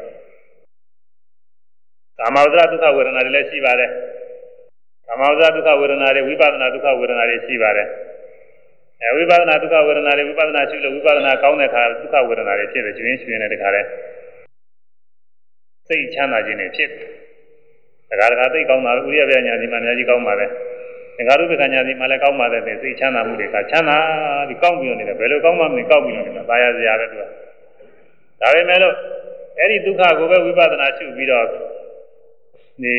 ကာမဝဇ္ဇဒုက္ခဝေဒနာတွေလည်းရှိပါတယ်ကာမဝဇ္ဇဒုက္ခဝေဒနာတွေဝိပဿနာဒုက္ခဝေဒနာတွေရှိပါတယ်အဲဝိပဿနာဒုက္ခဝေဒနာတွေဝိပဿနာရှိလို့ဝိပဿနာကောင်းတဲ့အခါဒုက္ခဝေဒနာတွေဖြစ်တယ်ကျွင်းကျွင်းတဲ့ခါလဲစိတ်ချမ်းသာခြင်းတွေဖြစ်တယ်ဒါကတခါသိကောင်းတာဥရိယပြညာဒီမှာအများကြီးကောင်းပါတယ်သင်္ခါရုပ္ပကညာဒီမှာလည်းကောင်းပါတယ်စိတ်ချမ်းသာမှုတွေကချမ်းသာပြီးကောင်းပြီးနေတယ်ဘယ်လိုကောင်းမှမလဲကောက်ပြီးနေတာသာယာစရာပဲသူကဒါပေမဲ့လို့အဲ့ဒီဒုက္ခကိုပဲဝိပဿနာရှုပြီးတော့ဒီ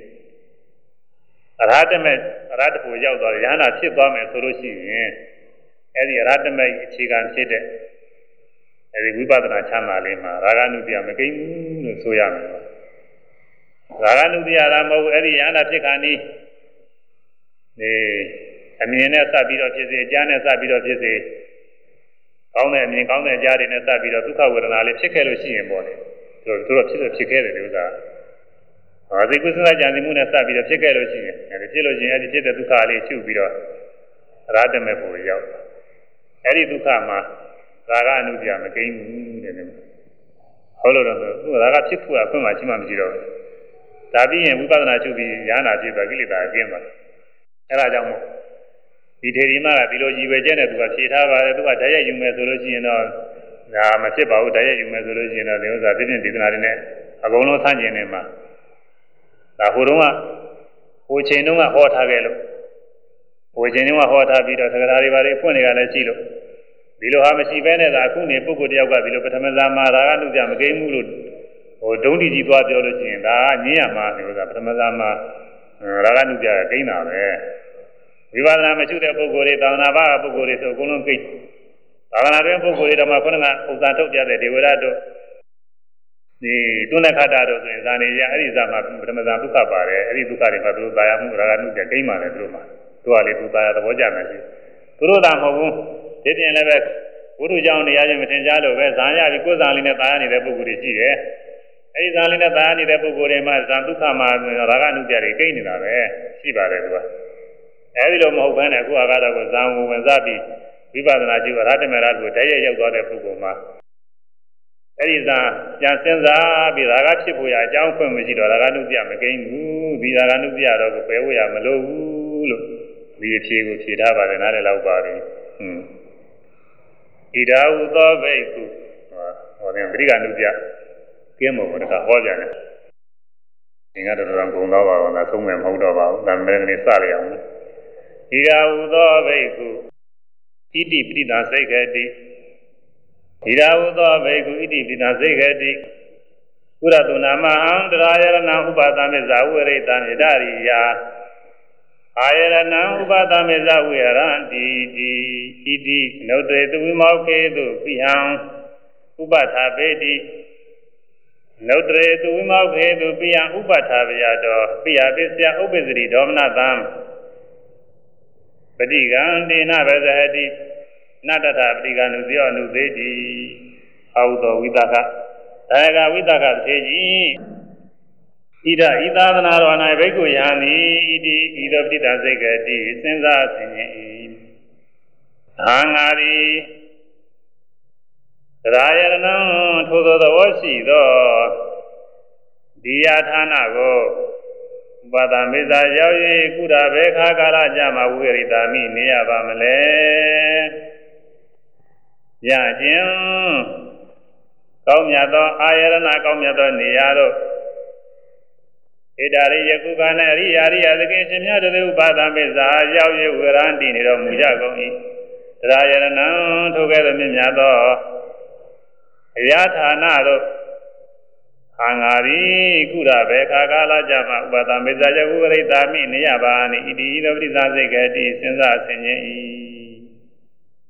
အရဟတမေအရဟတဖို့ရောက်သွားတယ်ယဟနာဖြစ်သွားမယ်ဆိုလို့ရှိရင်အဲ့ဒီအရဟတမေအခြေခံဖြစ်တဲ့အဲ့ဒီဝိပဿနာချမ်းသာလေးမှာရာဂနုတ္တိယမကိန်းဘူးလို့ဆိုရမယ်ရာဂနုတ္တိယလားမဟုတ်အဲ့ဒီယဟနာဖြစ်ခါနီးဒီအမြင်နဲ့စပ်ပြီးတော့ဖြစ်စေအကြားနဲ့စပ်ပြီးတော့ဖြစ်စေကောင်းတဲ့အမြင်ကောင်းတဲ့အကြားတွေနဲ့စပ်ပြီးတော့ဒုက္ခဝေဒနာလေးဖြစ်ခဲ့လို့ရှိရင်ပေါ့လေသူတို့တို့ဖြစ်လို့ဖြစ်ခဲ့တယ်ဒီဥစ္စာဟာဒီကုသလကြံစီမှုနဲ့စပ်ပြီးတော့ဖြစ်ခဲ့လို့ရှိရင်အဲဒီဖြစ်လို့ရှိရင်အဲဒီဖြစ်တဲ့ဒုက္ခလေးချုပ်ပြီးတော့အရဟတမေဖို့ရောက်အဲဒီဒုက္ခမှာရာဂအနုတ္တိယမကိန်းဘူးတဲ့ဟုတ်လို့တော့သူရာဂဖြစ်ဖို့အခွင့်မှရှိမှမရှိတော့ဘူးဒါပြီးရင်ဝိပဿနာချုပ်ပြီးဉာဏ်နာဖြစ်သွားကိလေသာအကျဉ်းပါအဲဒါကြောင့်မို့ဒီထေရီမကဒီလိုကြီးပဲကျဲတဲ့သူကဖြေထားပါတယ်သူကဓာတ်ရိုက်ယူမယ်ဆိုလို့ရှိရင်တော့ဒါမဖြစ်ပါဘူးဓာတ်ရိုက်ယူမယ်ဆိုလို့ရှိရင်တော့ဒီဥစ္စာပြည့်ပြည့်ဒေသနာတွေနဲ့အကုန်လုံးဆန့်ကျင်နေမှာဒါဟိုတုန်းကဟိုချိန်တုန်းကဟောထားခဲ့လို့ဟိုချိန်တုန်းကဟောထားပြီးတော့သက္ကရာတွေဘာတွေဖွင့်နေကြလဲရှိလို့ဒီလိုဟာမရှိဘဲနဲ့သာအခုနေပုဂ္ဂိုလ်တယောက်ကဒီလိုပထမဇာမှာရာဂနုကြမကိန်းဘူးလို့ဟိုဒုံးတီကြီးသွားပြောလို့ရှိရင်ဒါကညင်းရမှာဒီဥစ္စာပထမဇာမှာရာဂနုကြကိန်းတာပဲဝိပဿနာမရှိတဲ့ပုဂ္ဂိုလ်တွေသာသနာ့ဘာပုဂ္ဂိုလ်တွေဆိုအကုန်လုံးကိန်းသာသနာ့တွင်ပုဂ္ဂိုလ်တွေတော့မှခုနကဥစ္စာထုတ်ပြတဲ့ဒေဝရတို့ဒီတုဏ္ဏခတ္တတို့ဆိုရင်ဇာနေရအဲ့ဒီဇာမှာပထမဇာဒုက္ခပါတယ်အဲ့ဒီဒုက္ခတွေမှာသူတို့သာယာမှုရာဂနုကြကိန်းပါတယ်သူတို့မှာသူကလေသူသာယာသဘောကျမယ်ရှိသူတို့သာမဟုတ်ဘူးဒီပြင်လည်းပဲဘုရုကြောင့်နေရာချင်းမထင်ကြလို့ပဲဇာရပြီးကိုယ်ဇာလေးနဲ့သာယာနေတဲ့ပုဂ္ဂိုလ်တွေရှိတယ်အဲ့ဒီဇာလေးနဲ့သာယာနေတဲ့ပုဂ္ဂိုလ်တွေမှာဇာဒုက္ခမှာရာဂနုကြတွေကိန်းနေတာပဲရှိပါတယ်သူကအဲဒီလိုမဟုတ်ဘဲနဲ့အခုအကားတော့ကိုဇာဝင်ဝင်စားပြီးဝိပဿနာကျူအရဟတမေရတို့တည်းရရောက်သွားတဲ့ပုဂ္ဂိုလ်မှာအဲဒီဇာပြန်စဉ်းစားပြီးရာဂဖြစ်ဖို့ရအကြောင်းဖွင့်မရှိတော့ရာဂနုတ္တိယမကိန်းဘူးဒီရာဂနုတ္တိယတော့ကိုပယ်ဖို့ရမလိုဘူးလို့ဒီအဖြေကိုဖြေထားပါတယ်နားလည်လောက်ပါပြီဟွန်းဣဒာဟုသောဘိက္ခုဟောတယ်ပရိက္ခဏုတ္တိယကျင်းမို့တခါဟောကြတယ်သင်္ကတော်တော်ကုံတော့ပါတော့လားသုံးမယ်မဟုတ်တော့ပါဘူးဒါမဲ့ကနေစရအောင်ဣဒာဟုသောဘိက္ခုဣတိပိဋိစိတ်ခတိဣဒာဟုသောဘိက္ခုဣတိပိဋိစိတ်ခတိကုရတုနာမဟံတရာယရဏဥပါဒမေဇာဝိရိတံဣဒရိယာအာယရဏဥပါဒမေဇာဝိရံတိတိဣတိနုတ္တေသူဝိမောခေတုပိဟံဥပထာပေတိနုတ္တေသူဝိမောခေတုပိယံဥပထာပယတောပိယပစ္စယဥပ္ပစ္စရိဒေါမနတံပฏิကံဒေနဗဇဟတိနတ္တထပฏิကံနုဇယောနုသေတိအာဟုသောဝိတကဒါယကဝိတကသေကြီးဣဒဣသာသနာတော်၌ဘိက္ခုယံဤဣတိဤသောပဋိသစိတ်ကတိစဉ်းစားဆင်ခြင်၏အာငါရီရာယရဏံထိုသောသဘောရှိသောဒီယာဌာနကိုဥပါဒမေဇာရောက်၍ကုရဘေခါကာလကြမှာဝိရိတာမိနေရပါမလဲရခြင်းကောင်းမြတ်သောအာယရဏကောင်းမြတ်သောနေရာတို့ဣဒရိယကုကနဲ့အရိယာရိယသခင်ရှင်မြတ်တို့ဥပါဒမေဇာရောက်၍ဝေရန်တည်နေတော်မူကြကုန်၏ရာယရဏံထိုကဲ့သို့မြင့်မြတ်သောအရာဌာနတို့အာငါရီကုရဘေခါကာလကြမှာဥပါဒမေဇာယဝိရိတာမိနေရပါနိဣတိသောပရိသစိတ်ကတိစဉ်းစားဆင်ခြင်၏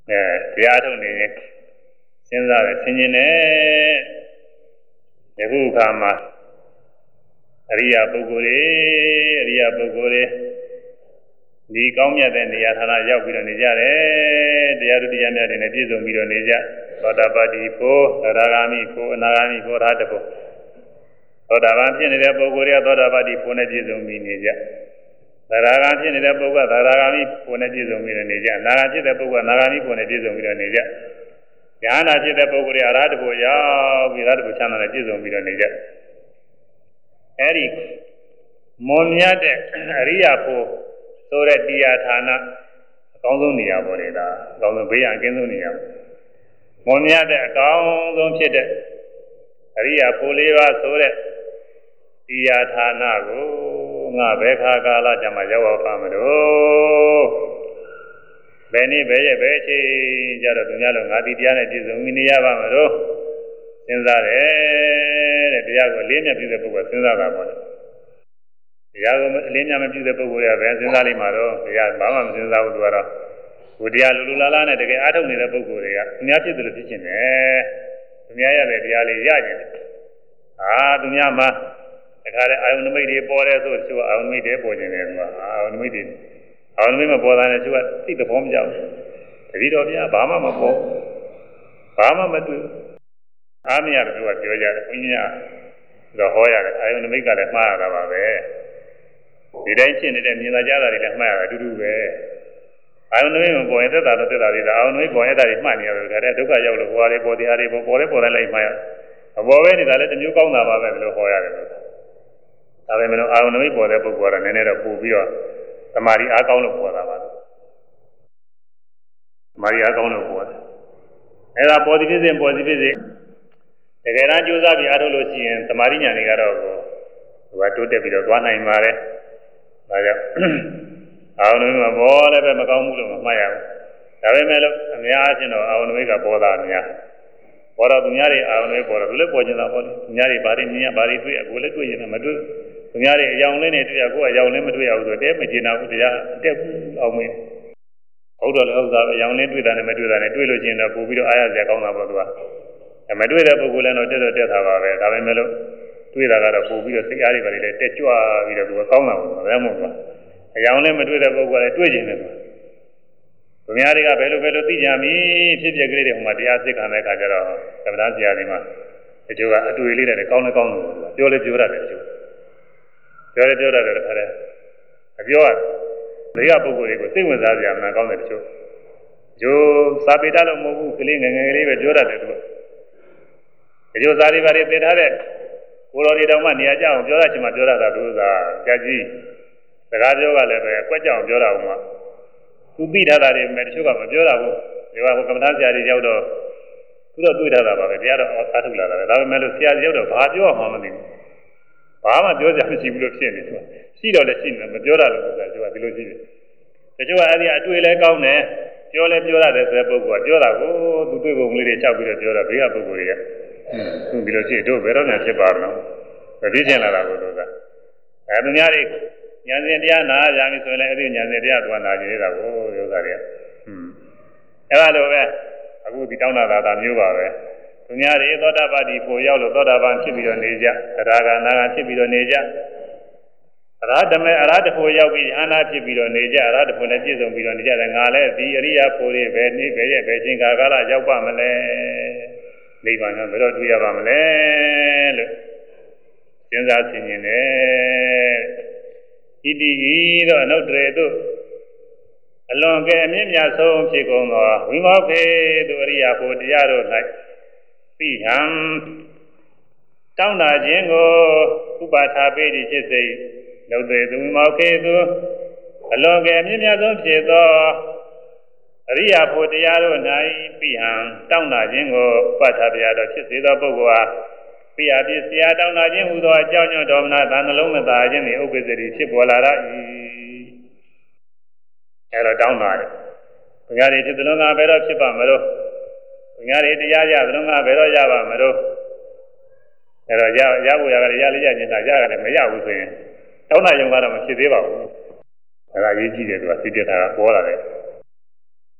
တရားထုတ်နေရင်စဉ်းစားတယ်ဆင်ញင်တယ်ယခုအခါမှာအရိယာပုဂ္ဂိုလ်တွေအရိယာပုဂ္ဂိုလ်တွေဒီကောင်းမြတ်တဲ့နေရာဌာနရောက်ပြီးတော့နေကြတယ်တရားတို့တရားများတွေနဲ့ပြည့်စုံပြီးတော့နေကြသောတာပတိဖို့သရဂါမိဖို့အနာဂါမိဖို့ရဟတဖို့သောတာပန်ဖြစ်နေတဲ့ပုဂ္ဂိုလ်တွေကသောတာပတိဖို့နဲ့ပြည့်စုံပြီးနေကြသရဂါဖြစ်နေတဲ့ပုဂ္ဂိုလ်ကသရဂါမိဖို့နဲ့ပြည့်စုံပြီးတော့နေကြအနာဂါဖြစ်တဲ့ပုဂ္ဂိုလ်ကနာဂါမိဖို့နဲ့ပြည့်စုံပြီးတော့နေကြဉာဏ်နာဖြစ်တဲ့ပုဂ္ဂိုလ်တွေအရဟတဖို့ရောက်ပြီးရဟတဖို့ချမ်းသာနဲ့ပြည့်စုံပြီးတော့နေကြအဲဒီမွန်မြတ်တဲ့အရိယာဖို့ဆိုတဲ့တရားဌာနအကောင်းဆုံးနေရာပေါ်နေတာအကောင်းဆုံးဘေးရန်အကင်းဆုံးနေရာမွန်မြတ်တဲ့အကောင်းဆုံးဖြစ်တဲ့အရိယာဖို့လေးပါဆိုတဲ့တရားဌာနကိုငါဘယ်ခါကာလကြမှာရောက်ပါမလို့ဘယ်နည်းဘယ်ရဲ့ဘယ်အချိန်ကြတော့သူများလုံးငါဒီတရားနဲ့ပြည့်စုံနေရပါမလို့စဉ်းစားတယ်တဲ့တရားကိုအလေးမြတ်ပြုတဲ့ပုဂ္ဂိုလ်စဉ်းစားတာပေါ့လေတရားကိုအလေးမြတ်မပြုတဲ့ပုဂ္ဂိုလ်ကဘယ်စဉ်းစားလိမ့်မှာတော့တရားဘာမှမစဉ်းစားဘူးသူကတော့ဘုရားလူလူလာလာနဲ့တကယ်အားထုတ်နေတဲ့ပုဂ္ဂိုလ်တွေကသူများဖြစ်တယ်လို့ဖြစ်ခြင်းတယ်သူများရတဲ့တရားလေးရကျင်တယ်အာသူများမှာတခါတည်းအာယုန်နမိတ်တွေပေါ်တယ်ဆိုသူကအာယုန်နမိတ်တွေပေါ်ခြင်းတယ်သူကအာယုန်နမိတ်တွေအာယုန်နမိတ်မပေါ်တာနဲ့သူကသိတဲ့ဘောမကြောက်ဘူးတတိတော်ဗျာဘာမှမပေါ်ဘာမှမတွေ့အားမရတယ်သူကပြောကြတယ်ဘုန်းကြီးကတော့ဟောရတယ်အာယုန်နမိတ်ကလည်းမှားရတာပါပဲဒီတိုင်းဖြစ်နေတဲ့မြင်လာကြတာတွေလည်းမှားရတာအတူတူပဲအာယုန်နမိတ်မပေါ်ရင်သက်တာတော့သက်တာတွေဒါအာယုန်နမိတ်ပေါ်ရတာတွေမှားနေရတယ်ဒါတဲ့ဒုက္ခရောက်လို့ဟောတယ်ပေါ်တရားတွေပေါ်ပေါ်လဲပေါ်တိုင်းလိုက်မှားရအပေါ်ပဲနေတာလည်းတစ်မျိုးကောင်းတာပါပဲလို့ဟောရတယ်လို့ဒါပေမဲ့လို့အာယုန်နမိတ်ပေါ်တဲ့ပုဂ္ဂိုလ်ကတော့နည်းနည်းတော့ပို့ပြီးတော့သမာဓိအားကောင်းလို့ပေါ်တာပါလို့သမာဓိအားကောင်းလို့ပေါ်တယ်အဲဒါပေါ်သည်ဖြစ်စဉ်ပေါ်သည်ဖြစ်စဉ်တကယ်တမ်းကြိုးစားပြီးအားထုတ်လို့ရှိရင်သမာဓိဉာဏ်တွေကတော့ဟိုကတိုးတက်ပြီးတော့သွားနိုင်ပါတယ်ဒါကြောင့်အာယုန်နမိတ်မှာပေါ်လည်းပဲမကောင်းဘူးလို့မမှတ်ရဘူးဒါပေမဲ့လို့အများအားဖြင့်တော့အာယုန်နမိတ်ကပေါ်တာအများပေါ်တော့သူများတွေအာယုန်နမိတ်ပေါ်တော့သူလည်းပေါ်ကျင်တာပေါ့လေသူများတွေဘာတွေမြင်ရဘာတွေတွေ့အကိုလည်းတွေ့ရင်မတွေ့သူများတွေအယောင်လေးနဲ့တွေ့ရကိုယ်ကအယောင်လေးမတွေ့ရဘူးဆိုတော့တဲမကျင်တာဘူးတရားတက်ဘူးအောင်မင်းဟုတ်တော့လည်းဟုတ်သားပဲအယောင်လေးတွေ့တာနဲ့မတွေ့တာနဲ့တွေ့လို့ချင်းတော့ပို့ပြီးတော့အားရစရာကောင်းတာပေါ့သူကမတွေ့တဲ့ပုဂ္ဂိုလ်လည်းတော့တက်တော့တက်တာပါပဲဒါပေမဲ့လို့တွေ့တာကတော့ပို့ပြီးတော့စိတ်အားတွေပါလေတက်ကြွပြီးတော့သူကကောင်းတာပေါ့ဗျာမို့ကွာအယောင်လည်းမတွေ့တဲ့ပုဂ္ဂိုလ်လည်းတွေ့ကျင်တယ်ကွာသူများတွေကဘယ်လိုဘယ်လိုသိကြမည်ဖြစ်ဖြစ်ကလေးတွေဟိုမှာတရားသိခံတဲ့အခါကျတော့သမဏဆရာတွေမှာတချို့ကအတွေ့လေးတွေကောင်းလည်းကောင်းတယ်ပြောလည်းပြောရတယ်တချို့ပြောလည်းပြောရတယ်တခါတည်းအပြောကလေကပုဂ္ဂိုလ်တွေကိုစိတ်ဝင်စားစရာမှန်ကောင်းတယ်တချို့ကျိုးစာပေတလို့မဟုတ်ဘူးကလေးငယ်ငယ်ကလေးပဲပြောရတယ်သူကဒီလိုစာရီပါတွေသိထားတဲ့ကိုတော်တွေတောင်မှနေရာကြအောင်ပြောရချင်မှပြောရတာသူကကြာကြီးစကားပြောကလည်းပဲကွက်ကြောင်ပြောတာဦးမှာသူသိထားတာတွေမဲ့တချို့ကမပြောတာဘူးဒီကဟိုကမ္ဘာဆရာတွေရောက်တော့သူတော့တွေ့ထားတာပါပဲတရားတော့အားထုတ်လာတာပဲဒါပေမဲ့လို့ဆရာကြီးရောက်တော့ဘာပြောမှမသိဘူးဘာမှပြောကြမရှိဘူးလို့ဖြစ်နေတယ်ရှိတော့လည်းရှိနေမပြောတာလို့ဆိုတာသူကဒီလိုရှိတယ်တချို့ကအဲ့ဒီအတွေ့လည်းကောင်းတယ်ပြောလည်းပြောရတယ်ဆိုတဲ့ပုဂ္ဂိုလ်ကပြောတာကိုသူတွေ့ပုံလေးတွေချက်ပြီးတော့ပြောတာဘေးကပုဂ္ဂိုလ်တွေကသူဒီလိုရှိတို့ဘယ်တော့မှဖြစ်ပါမလို့မဖြစ်ချင်လာတာကိုသူကအဲသူများတွေဉာဏ်စဉ်တရားနာကြပြီဆိုရင်လည်းအဲ့ဒီဉာဏ်စဉ်တရားသွားနာကြနေတာကိုဥစ္စာတွေကอืมအဲ့လိုပဲအခုဒီတောင်းတာသာသာမျိုးပါပဲသူများတွေသောတာပတိကိုရောက်လို့သောတာပန်ဖြစ်ပြီးတော့နေကြသရဂါနာဂါဖြစ်ပြီးတော့နေကြအရဟတမေအရဟတဖို့ရောက်ပြီးအာနာဖြစ်ပြီးတော့နေကြအရဟတဖို့နဲ့ပြည့်စုံပြီးတော့နေကြတယ်ငါလည်းဒီအရိယာဖို့တွေပဲနေပဲရဲ့ပဲချင်းကာကာလရောက်ပါမလဲနိဗ္ဗာန်ကဘယ်တော့တွေ့ရပါမလဲလို့စဉ်းစားသိနေတယ်ဣတိဟိတော့အနုတ္တရေတုအလွန်ကဲအမြင့်မြတ်ဆုံးဖြစ်ကုန်သောဝိမောခေသူအရိယာဖို့တရားတို့၌သိဟံတောင်းတာခြင်းကိုဥပါထာပေတိဖြစ်စေလုံသေးသူဝိမောခေသူအလွန်ကဲအမြင့်မြတ်ဆုံးဖြစ်သောအရိယာဖို့တရားတို့၌ပြီးဟံတောင်းတာခြင်းကိုပဋ္ဌာတရားတော်ဖြစ်စေသောပုဂ္ဂိုလ်ဟာပိယပစ္စယတောင်းတာခြင်းဟူသောအကြောင်းညွှန်တော်မနာသာနှလုံးမသာခြင်းနှင့်ဥပ္ပစ္စတိဖြစ်ပေါ်လာ၏အဲတော့တောင်းတာတယ်ဘုရားတွေဖြစ်သလုံးကဘယ်တော့ဖြစ်ပါမလို့ဘုရားတွေတရားရသလုံးကဘယ်တော့ရပါမလို့အဲတော့ရရဖို့ရကြရလေးရခြင်းသာရရတယ်မရဘူးဆိုရင်တောင်းတာယုံကတော့မဖြစ်သေးပါဘူးအဲဒါရေးကြည့်တယ်သူကသိတဲ့တာကပေါ်လာတယ်သ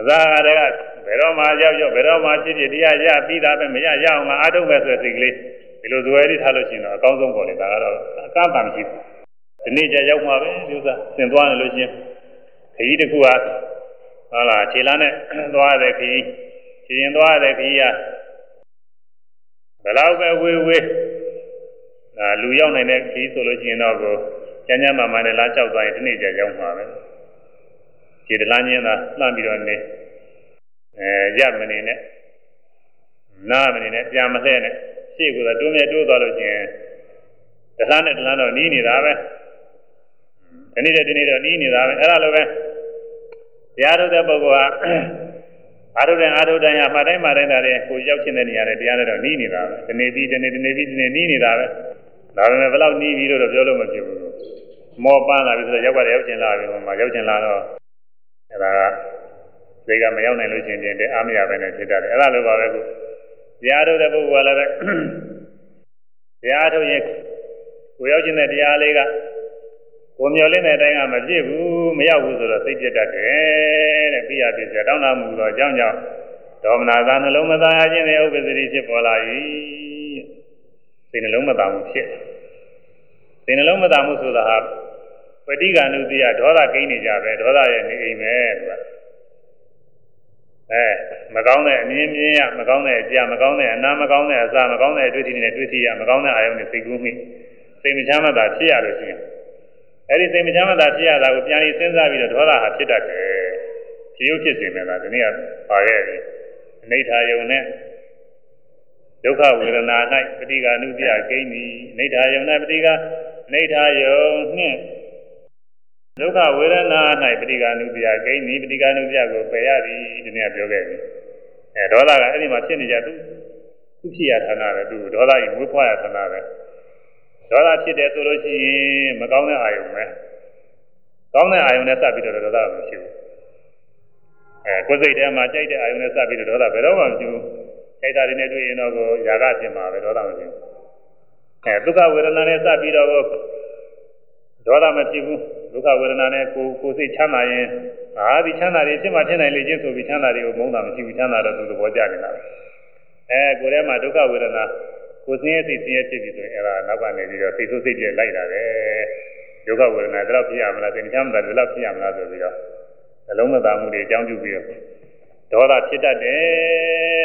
သာကတည်းကဘယ်တော့မှရောက်ရောက်ဘယ်တော့မှဖြစ်ဖြစ်တရားရပြီးသားပဲမရရအောင်ငါအားထုတ်မဲ့ဆိုတဲ့စိတ်ကလေးဒီလိုဇွဲလေးထားလို့ရှိရင်တော့အကောင်းဆုံးပေါ်လေဒါကတော့အကန့်အသတ်မရှိဘူးဒီနေ့ကျရောက်မှာပဲဒီဥစ္စာသင်သွားတယ်လို့ရှိရင်ခရီးတစ်ခုဟာဟုတ်လားခြေလမ်းနဲ့သွားတဲ့ခရီးခြေရင်သွားတဲ့ခရီးကဘယ်လောက်ပဲဝေးဝေးဒါလူရောက်နိုင်တဲ့ခရီးဆိုလို့ရှိရင်တော့ကိုကျန်းကျန်းမာမာနဲ့လမ်းလျှောက်သွားရင်ဒီနေ့ကျရောက်မှာပဲခြေတလားချင်းသာလှမ်းပြီးတော့နေအဲရမနေနဲ့နားမနေနဲ့ပြန်မလှဲ့နဲ့ရှေ့ကတိုးမြဲတိုးသွားလို့ချင်းတလားနဲ့တလားတော့နီးနေတာပဲဒီနေ့ဒီနေ့တော့နီးနေတာပဲအဲ့ဒါလိုပဲတရားထုတ်တဲ့ပုဂ္ဂိုလ်ဟာအာရုံနဲ့အာရုံတိုင်းဟာမှတိုင်းမှတိုင်းတာတဲ့ကိုရောက်ချင်တဲ့နေရာတွေတရားနဲ့တော့နီးနေတာပဲဒီနေ့ပြီးဒီနေ့ဒီနေ့ပြီးဒီနေ့နီးနေတာပဲဒါပေမဲ့ဘယ်လောက်နီးပြီးတော့ပြောလို့မဖြစ်ဘူးမောပန်းလာပြီဆိုတော့ရောက်ကြရောက်ချင်လာပြီဟိုမှာရောက်ချင်လာတော့အဲ့ဒါကစိတ်ကမရောက်နိုင်လို့ရှိရင်တည်းအားမရပဲနဲ့ဖြစ်တတ်တယ်အဲ့ဒါလိုပါပဲကိုတရားထုတ်တဲ့ပုဂ္ဂိုလ်ကလည်းပဲတရားထုတ်ရင်ကိုရောက်ချင်တဲ့တရားလေးကကိုမျောလင်းတဲ့အတိုင်းကမပြည့်ဘူးမရောက်ဘူးဆိုတော့စိတ်ပြတ်တတ်တယ်တဲ့ပြရပြည့်တောင်းတမှုတော့အကြောင်းကြောင့်ဒေါမနာသာနှလုံးမသားရခြင်းနဲ့ဥပ္ပဇ္ဇတိဖြစ်ပေါ်လာ၏စိတ်နှလုံးမသားမှုဖြစ်စိတ်နှလုံးမသားမှုဆိုတာဟာပဋိက္ခဏုတ္တိယဒေါသကိန်းနေကြပဲဒေါသရဲ့နေအိမ်ပဲသူကအဲမကောင်းတဲ့အမြင်မြင်ရမကောင်းတဲ့အကြမကောင်းတဲ့အနာမကောင်းတဲ့အစာမကောင်းတဲ့အတွေ့အထိနဲ့တွေ့ထိရမကောင်းတဲ့အာယုန်နဲ့စိတ်ကူးမိစိတ်မချမ်းသာဖြစ်ရလို့ရှိရင်အဲ့ဒီစိတ်မချမ်းသာဖြစ်ရတာကိုပြန်ပြီးစဉ်းစားပြီးတော့ဒေါသဟာဖြစ်တတ်တယ်ဖြစ်ရုပ်ဖြစ်စေမယ်လားဒီနေ့ကပါခဲ့ပြီအနိဋ္ဌာယုံနဲ့ဒုက္ခဝေဒနာ၌ပဋိက္ခဏုတ္တိယကိန်းသည်အနိဋ္ဌာယုံနဲ့ပဋိက္ခအနိဋ္ဌာယုံနှင့်ဒုက္ခဝေဒနာ၌ပဋိက္ခဏုတ္တိယကိန်းသည်ပဋိက္ခဏုတ္တိယကိုပယ်ရသည်ဒီနေ့ကပြောခဲ့ပြီအဲဒေါသကအဲ့ဒီမှာဖြစ်နေကြသူသူဖြစ်ရဌာနပဲသူဒေါသကြီးမွေးဖွားရဌာနပဲဒေါသဖြစ်တယ်ဆိုလို့ရှိရင်မကောင်းတဲ့အာယုံပဲကောင်းတဲ့အာယုံနဲ့စပ်ပြီးတော့ဒေါသမရှိဘူးအဲကိုယ်စိတ်ထဲမှာကြိုက်တဲ့အာယုံနဲ့စပ်ပြီးတော့ဒေါသဘယ်တော့မှမရှိဘူးကြိုက်တာတွေနဲ့တွေ့ရင်တော့ကိုຢာကဖြစ်မှာပဲဒေါသမရှိဘူးအဲဒုက္ခဝေဒနာနဲ့စပ်ပြီးတော့ဒေါသမဖြစ်ဘူးဒုက္ခဝေဒနာနဲ့ကိုကိုယ်စိတ်ချမ်းသာရင်အာဒီချမ်းသာတွေဖြစ်မှဖြစ်နိုင်လေချင်းဆိုပြီးချမ်းသာတွေကိုမုန်းတာမရှိဘူးချမ်းသာတော့သူသဘောကျနေတာပဲအဲကိုယ်ထဲမှာဒုက္ခဝေဒနာကိုယ်စင်းရဲ့စိတ်စင်းရဲ့ဖြစ်ပြီးဆိုရင်အဲ့ဒါနောက်ကနေပြီးတော့စိတ်ဆိုးစိတ်ပြည့်လိုက်တာပဲဒုက္ခဝေဒနာဒါတော့ဖြစ်ရမလားသင်္ချမ်းသာဒါတော့ဖြစ်ရမလားဆိုပြီးတော့နှလုံးမသားမှုတွေအကြောင်းပြုပြီးတော့ဒေါသဖြစ်တတ်တယ်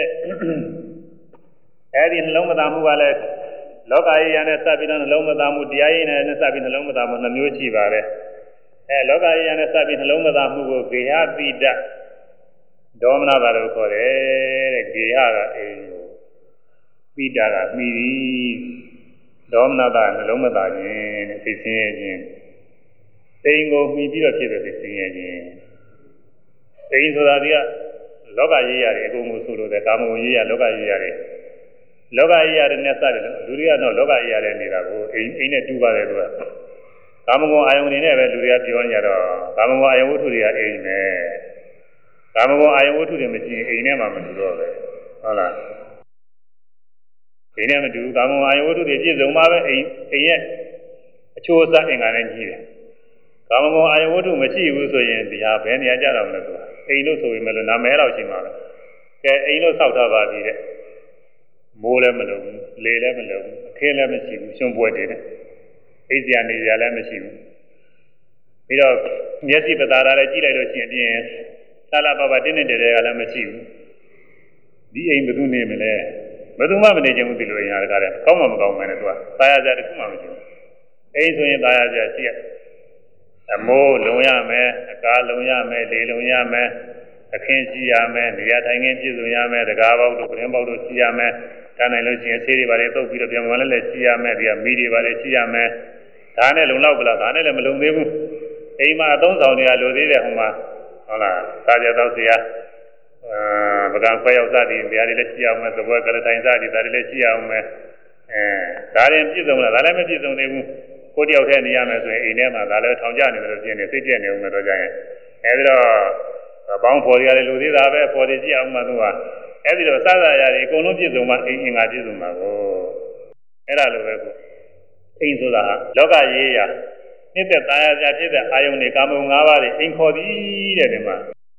အဲ့ဒီနှလုံးမသားမှုကလည်းလောကကြီးရနဲ့စပ်ပြီးတော့နှလုံးမသားမှုတရားရည်နဲ့စပ်ပြီးနှလုံးမသားမှုနှမျိုးရှိပါတယ်အဲလောကကြီးရနဲ့စပ်ပြီးနှလုံးမသားမှုကိုဂေဟပိတဒေါမနတာလို့ခေါ်တယ်တဲ့ဂေဟကအိမ်ကိုပိတာကမိသည်ဒေါမနတာနှလုံးမသားခြင်းတဲ့သိစင်းရဲ့ခြင်းအိမ်ကိုမိပြီးတော့ဖြစ်တဲ့သိစင်းရဲ့ခြင်းအိမ်ဆိုတာဒီကလောကကြီးရတယ်အကုန်ကိုဆိုလို့တဲ့ကာမဂုဏ်ကြီးရလောကကြီးရတယ်လောကကြီးရတယ်နဲ့စတယ်လို့လူတွေကတော့လောကကြီးရတယ်နေတာကိုအိမ်အိမ်နဲ့တူပါတယ်သူကကာမဂုဏ်အာယုန်တွေနဲ့ပဲလူတွေကပြောနေကြတော့ကာမဂုဏ်အာယုန်ဝတ္ထုတွေကအိမ်နဲ့ကာမဂုဏ်အာယုန်ဝတ္ထုတွေမရှိရင်အိမ်နဲ့မှမတူတော့ပဲဟုတ်လားအိမ်နဲ့မတူကာမဂုဏ်အာယုန်ဝတ္ထုတွေပြည့်စုံပါပဲအိမ်အိမ်ရဲ့အချိုးအစားအင်္ဂါနဲ့ကြီးတယ်ကာမဂုဏ်အာယုန်ဝတ္ထုမရှိဘူးဆိုရင်ဒီဟာဘယ်နေရာကြတော့မလဲသူကအိမ်လို့ဆိုရင်လည်းနာမည်တော့ရှိမှာပဲကဲအိမ်လို့ဆောက်ထားပါပြီတဲ့မိုးလည်းမလုံဘူးလေလည်းမလုံဘူးအခင်းလည်းမရှိဘူးရှင်ပွဲတည်တယ်အိပ်စရာနေစရာလည်းမရှိဘူးပြီးတော့မျက်စိပသာရလည်းကြည့်လိုက်လို့ရှိရင်ပြင်သာလပပတင်းနေတယ်ကလည်းမရှိဘူးဒီအိမ်ဘယ်သူနေမလဲဘယ်သူမှမနေချင်ဘူးဒီလိုအိမ်ဟာတကားတယ်ကောင်းမှမကောင်းမှန်းနဲ့သူကသာယာစရာတစ်ခုမှမရှိဘူးအိမ်ဆိုရင်သာယာစရာရှိရအမိုးလုံရမယ်အကားလုံရမယ်လေလုံရမယ်အခင်းရှိရမယ်နေရာထိုင်ခင်းပြည့်စုံရမယ်တကားပေါက်တို့ပရင်ပေါက်တို့ရှိရမယ်တန်းနိုင်လို့ရှိရင်ဆေးတွေပါလေတုပ်ပြီးတော့ပြန်ဝင်လဲလဲရှိရမယ်ဒီကမီးတွေပါလေရှိရမယ်ဒါနဲ့လုံလောက်ပလားဒါနဲ့လည်းမလုံသေးဘူးအိမ်မှာအသုံးဆောင်တွေကလိုသေးတယ်ဟိုမှာဟုတ်လားစားကြတော့စရာအာပကံခွဲရောက်စသည်နေရာတွေလည်းရှိအောင်မယ်သဘောကလေးတိုင်းစသည်ဒါတွေလည်းရှိအောင်မယ်အဲဒါရင်ပြည့်စုံလားဒါလည်းမပြည့်စုံသေးဘူးကိုတယောက်တည်းနေရမယ်ဆိုရင်အိမ်ထဲမှာဒါလည်းထောင်ကျနေတယ်လို့ပြင်နေစိတ်ပြည့်နေဦးမယ်တော့ကြရင်အဲဒီတော့ဘောင်းဖော်တွေကလည်းလူသေးတာပဲဖော်တွေကြည့်အောင်မှသူကအဲ့ဒီတော့စသရာတွေအကုန်လုံးပြည့်စုံမှအိမ်အင်္ဂါပြည့်စုံမှာကိုအဲ့ဒါလိုပဲကိုအိမ်ဆိုတာလောကရေးရာနှစ်သက်သားရစရာဖြစ်တဲ့အာယုန်တွေကာမဂုဏ်၅ပါးတွေအိမ်ခေါ်သည်တဲ့ဒီမှာ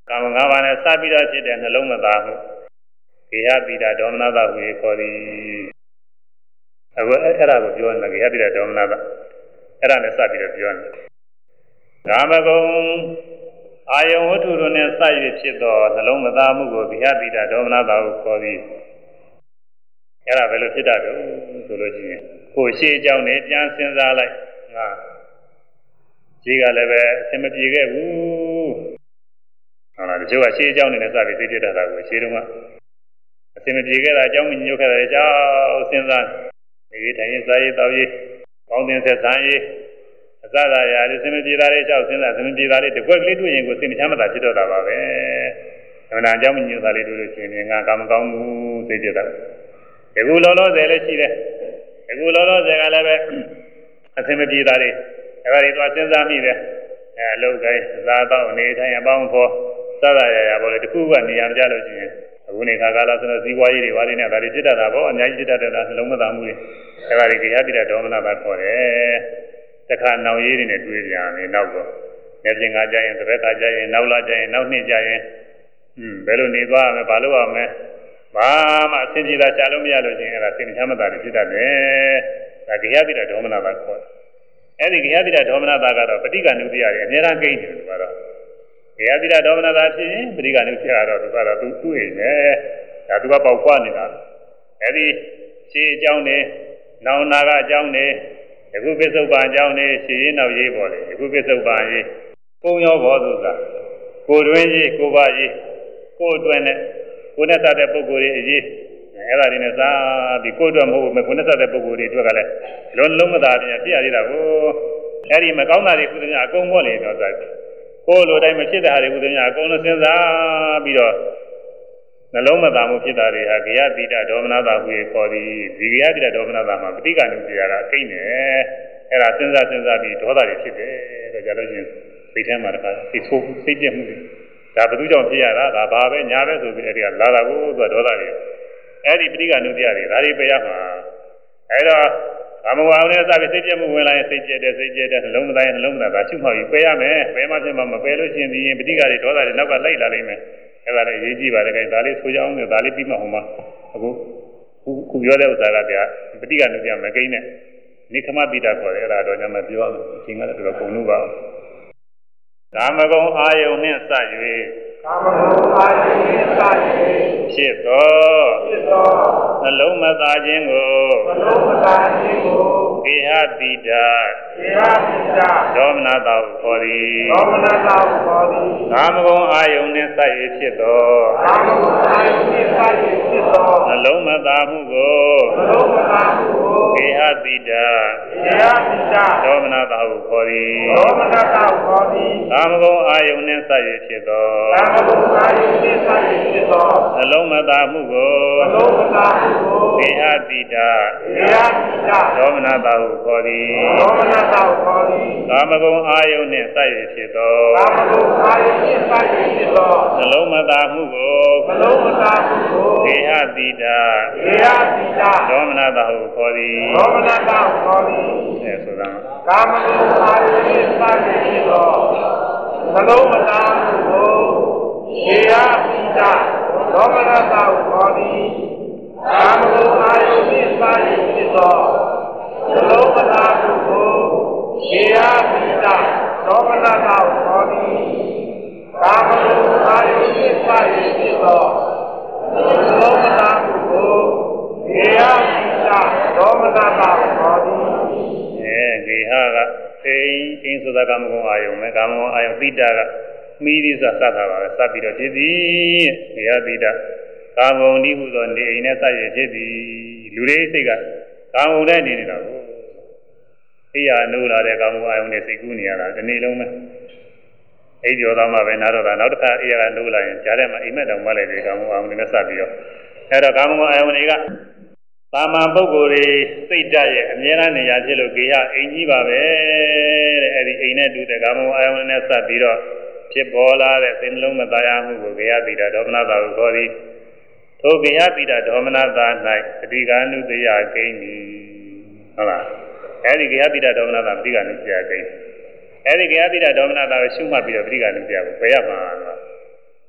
ကာမငါးပါးနဲ့စပြီးတော့ဖြစ်တဲ့နှလုံးမသားမှုကေဟတိတာဒေါမနတာဟူ၍ခေါ်သည်အခုအဲ့ဒါကိုပြောနေတာကေဟတိတာဒေါမနတာအဲ့ဒါနဲ့စပြီးတော့ပြောနေကာမဂုဏ်အာယုံဝတ္ထုတို့နဲ့စ၍ဖြစ်သောနှလုံးမသားမှုကိုကေဟတိတာဒေါမနတာဟုခေါ်သည်အဲ့ဒါဘယ်လိုဖြစ်တတ်တော့ဆိုလို့ရှိရင်ကိုယ်ရှိအကြောင်းနဲ့ပြန်စဉ်းစားလိုက်ငါရှိကလည်းပဲအစင်မပြေခဲ့ဘူးဟုတ်လားဒီလိုကရှိအကြောင်းနဲ့စပြီးသိပြတတ်တာကိုရှိတော့ကအစင်မပြေခဲ့တာအကြောင်းညှို့ခဲ့တဲ့အကြောင်းစဉ်းစားဒီတိုင်းရင်စားရေးတောက်ရေးကောင်းတင်ဆက်ဆံရေးအစသာရာဒီစင်မပြေတာလေးအကြောင်းစဉ်းစားစင်မပြေတာလေးတကွက်ကလေးတွေ့ရင်ကိုစိတ်မချမ်းမသာဖြစ်တော့တာပါပဲအမှန်အကြောင်းညှို့တာလေးတွေ့လို့ရှိရင်ငါကာမကောင်းမှုသိပြတတ်ဒီကူလောလောဆယ်လည်းရှိတယ်ဒီကူလောလောဆယ်ကလည်းပဲအစင်မပြေတာလေးအဲ့ဒါတွေသွားစဉ်းစားမိတယ်အဲအလုပ်ကိုင်းသာတော့အနေထိုင်အပေါင်းဖော်စသရရပေါ်လေတခုကနေရာမကြလို့ရှိရင်အခုနေခါကာလဆိုတော့ဇီဝရေးတွေဘာတွေနဲ့ဒါတွေဖြစ်တတ်တာပေါ့အများကြီးဖြစ်တတ်တာနှလုံးမသားမှုတွေအဲ့ဒါတွေကေဟတိတဒေါမနတာခေါ်တယ်တခါနောင်ရေးတွေနဲ့တွေးပြန်နေနောက်တော့နေပြင်ကကြရင်တစ်ဘက်ကကြရင်နောက်လာကြရင်နောက်နှစ်ကြရင်อืมဘယ်လိုနေသွားရမလဲဘာလို့ရမလဲဘာမှအဆင်ပြေတာရှားလို့မရလို့ရှိရင်အဲ့ဒါစိတ်မချမ်းမသာတွေဖြစ်တတ်တယ်ဒါကေဟတိတဒေါမနတာခေါ်တယ်အဲ့ဒီကေဟတိတဒေါမနတာကတော့ပဋိက္ခဏုတ္တိယတွေအများအားကိန်းတယ်သူကတော့ကေဟတိတဒေါမနတာဖြစ်ရင်ပဋိက္ခဏုဖြစ်ရတော့သူကတော့သူသူ့အိမ်ပဲဒါသူကပေါက်ခွားနေတာအဲ့ဒီရှင်းအကြောင်းနဲ့နောင်နာကအကြောင်းနဲ့အခုပစ္စုပန်အကြောင်းနဲ့ရှင်းရင်းနောက်ရေးပေါ်လေအခုပစ္စုပန်ရေးကုံရောဘောသုသာကိုတွင်းရေးကိုပါရေးကိုအတွင်းနဲ့ကိုနဲ့စတဲ့ပုဂ္ဂိုလ်တွေအရေးအဲ့ဒါတွေနဲ့စားပြီးကိုအတွက်မဟုတ်ဘူးကိုနဲ့စတဲ့ပုဂ္ဂိုလ်တွေအတွက်ကလည်းလုံးလုံးမသာပြန်ဖြစ်ရသေးတာကိုအဲ့ဒီမကောင်းတာတွေကုသမြအကုန်ပေါ်လေတော့ဆိုကိုလိုတိုင်းမဖြစ်တဲ့ဟာတွေကုသမြအကုန်လုံးစဉ်းစားပြီးတော့နှလုံးမသာမှုဖြစ်တာတွေဟာဂယတိတဒေါမနတာဟူ၍ခေါ်သည်ဒီဂယတိတဒေါမနတာမှာပဋိက္ခဏုပြရာအကိန်းနဲ့အဲ့ဒါစဉ်းစားစဉ်းစားပြီးဒေါသတွေဖြစ်တယ်တော့ကြလို့ချင်းစိတ်ထဲမှာတခါစိတ်ဆိုးစိတ်ပြတ်မှုတွေဒါဘယ်သူကြောင့်ဖြစ်ရတာဒါဘာပဲညာပဲဆိုပြီးအဲ့ဒီကလာတာကိုသူကဒေါသတွေအဲ့ဒီပဋိက္ခဏုပြရာတွေဒါတွေပြရမှာအဲ့တော့ကာမဝါယနဲ့စပြီးစိတ်ပြတ်မှုဝင်လာရင်စိတ်ပြတ်တယ်စိတ်ပြတ်တယ်နှလုံးမသားရင်နှလုံးမသားဒါရှုမှတ်ပြီးပယ်ရမယ်ပယ်မှဖြစ်မှမပယ်လို့ရှိရင်ဒီပဋိက္ခတွေဒေါသတွေနောက်ကလိုက်လာလိမ့်မယ်အဲ့ဒါလည်းအရေးကြီးပါတယ်ခင်ဗျဒါလေးဆိုကြအောင်လေဒါလေးပြီးမှဟိုမှာအခုခုခုပြောတဲ့ဥစ္စာကပြပဋိက္ခဏုပြမကိန်းနဲ့နိခမပိတာခေါ်တယ်အဲ့ဒါတော့ညမပြောအောင်အချိန်ကတော့တော်ကုန်လို့ပါကာမဂုဏ်အာယုန်နှင့်စ၍ကာမဂုဏ်အာယုန်နှင့်စ၍ဖြစ်သောဖြစ်သောနှလုံးမသားခြင်းကိုနှလုံးမသားခြင်းကိုကေဟတိတာကေဟတိတာဒေါမနတာဟုခေါ်သည်ဒေါမနတာဟုခေါ်သည်ကာမဂုဏ်အာယုန်နှင့်စ၍ဖြစ်သောကာမဂုဏ်အာယုန်နှင့်စ၍ဖြစ်သောနှလုံးမသားမှုကိုနှလုံးမသားမှုကိုကေဟတိတာကေဟတိတာဒေါမနတာဟုခေါ်သည်ဒေါမနတာဟုခေါ်သည်ကာမဂုဏ်အာယုန်နှင့်စ၍ဖြစ်သောကာမဂုဏ်အာယုန်နှင့်စ၍ဖြစ်သောနှလုံးမသားမှုကိုနှလုံးမသားမှုကိုကေဟတိတာကေဟတိတာဒေါမနတာဟုခေါ်သည်ဒေါမနတာဟုခေါ်သည်ကာမဂုဏ်အာယုန်နှင့်စ၍ဖြစ်သောကာမဂုဏ်အာယုန်နှင့်စ၍ဖြစ်သောနှလုံးမသားမှုကိုနှလုံးမသားမှုကိုကေဟတိတာကေဟတိတာဒေါမနတာဟုခေါ်သည်ဒေါမနတာဟုခေါ်သည်အဲဆိုတာကာမဂုဏ်အာယုန်နှင့်စ၍ဖြစ်သောနှလုံးမသားမှုကိုကေဟတိတာဒေါမနတာဟုခေါ်သည်ကာမဂုဏ်အာယုန်နှင့်စ၍ဖြစ်သောနှလုံးမသားမှုကိုကေဟတိတာဒေါမနတာဟုခေါ်သည်ကာမဂုဏ်အာယုန်နှင့်စ၍ဖြစ်သောနှလုံးမသားမှုကိုကေဟတိတာဒေါမနတာဟုခေါ်သည်အဲကေဟကသိသိဆိုတာကာမဂုဏ်အာယုန်ပဲကာမဂုဏ်အာယုန်တိတာကမိရိစစတာပါပဲစပ်ပြီးတော့ဖြစ်သည်ကေဟတိတာကာမဂုဏ်ဒီဟုသောနေအိမ်နဲ့စရဖြစ်သည်လူတွေစိတ်ကကာမဂုဏ်နဲ့နေနေတာကိုသိရနိုးလာတဲ့ကာမဂုဏ်အာယုန်နဲ့စိတ်ကူးနေရတာဒီနေ့လုံးပဲအိပ်ကျော်သားမှပဲနားတော့တာနောက်တစ်ခါအေးရကနိုးလာရင်ကြားထဲမှာအိမ်မက်တောင်မလိုက်တဲ့ကာမဂုဏ်အာယုန်နဲ့စပ်ပြီးတော့အဲ့တော့ကာမဂုဏ်အာယုန်တွေကသာမန်ပုဂ္ဂိုလ်တွေစိတ်ဓာတ်ရဲ့အမြဲတမ်းနေရာဖြစ်လို့ကေဟအိမ်ကြီးပါပဲတဲ့အဲ့ဒီအိမ်နဲ့တူတဲ့ကာမဂုဏ်အာယုန်နဲ့စပ်ပြီးတော့ဖြစ်ပေါ်လာတဲ့စိတ်နှလုံးမသားရမှုကိုကေဟတိတာဒေါမနတာကိုခေါ်သည်ထိုကေဟတိတာဒေါမနတာ၌အဓိကနုတယကိန်းသည်ဟုတ်လားအဲဒီကေဟတိတာဒေါမနတာအဓိကနုတယကိန်းအဲဒီကေဟတိတာဒေါမနတာကိုရှုမှတ်ပြီးတော့အဓိကနုတယကိုပယ်ရမှာလား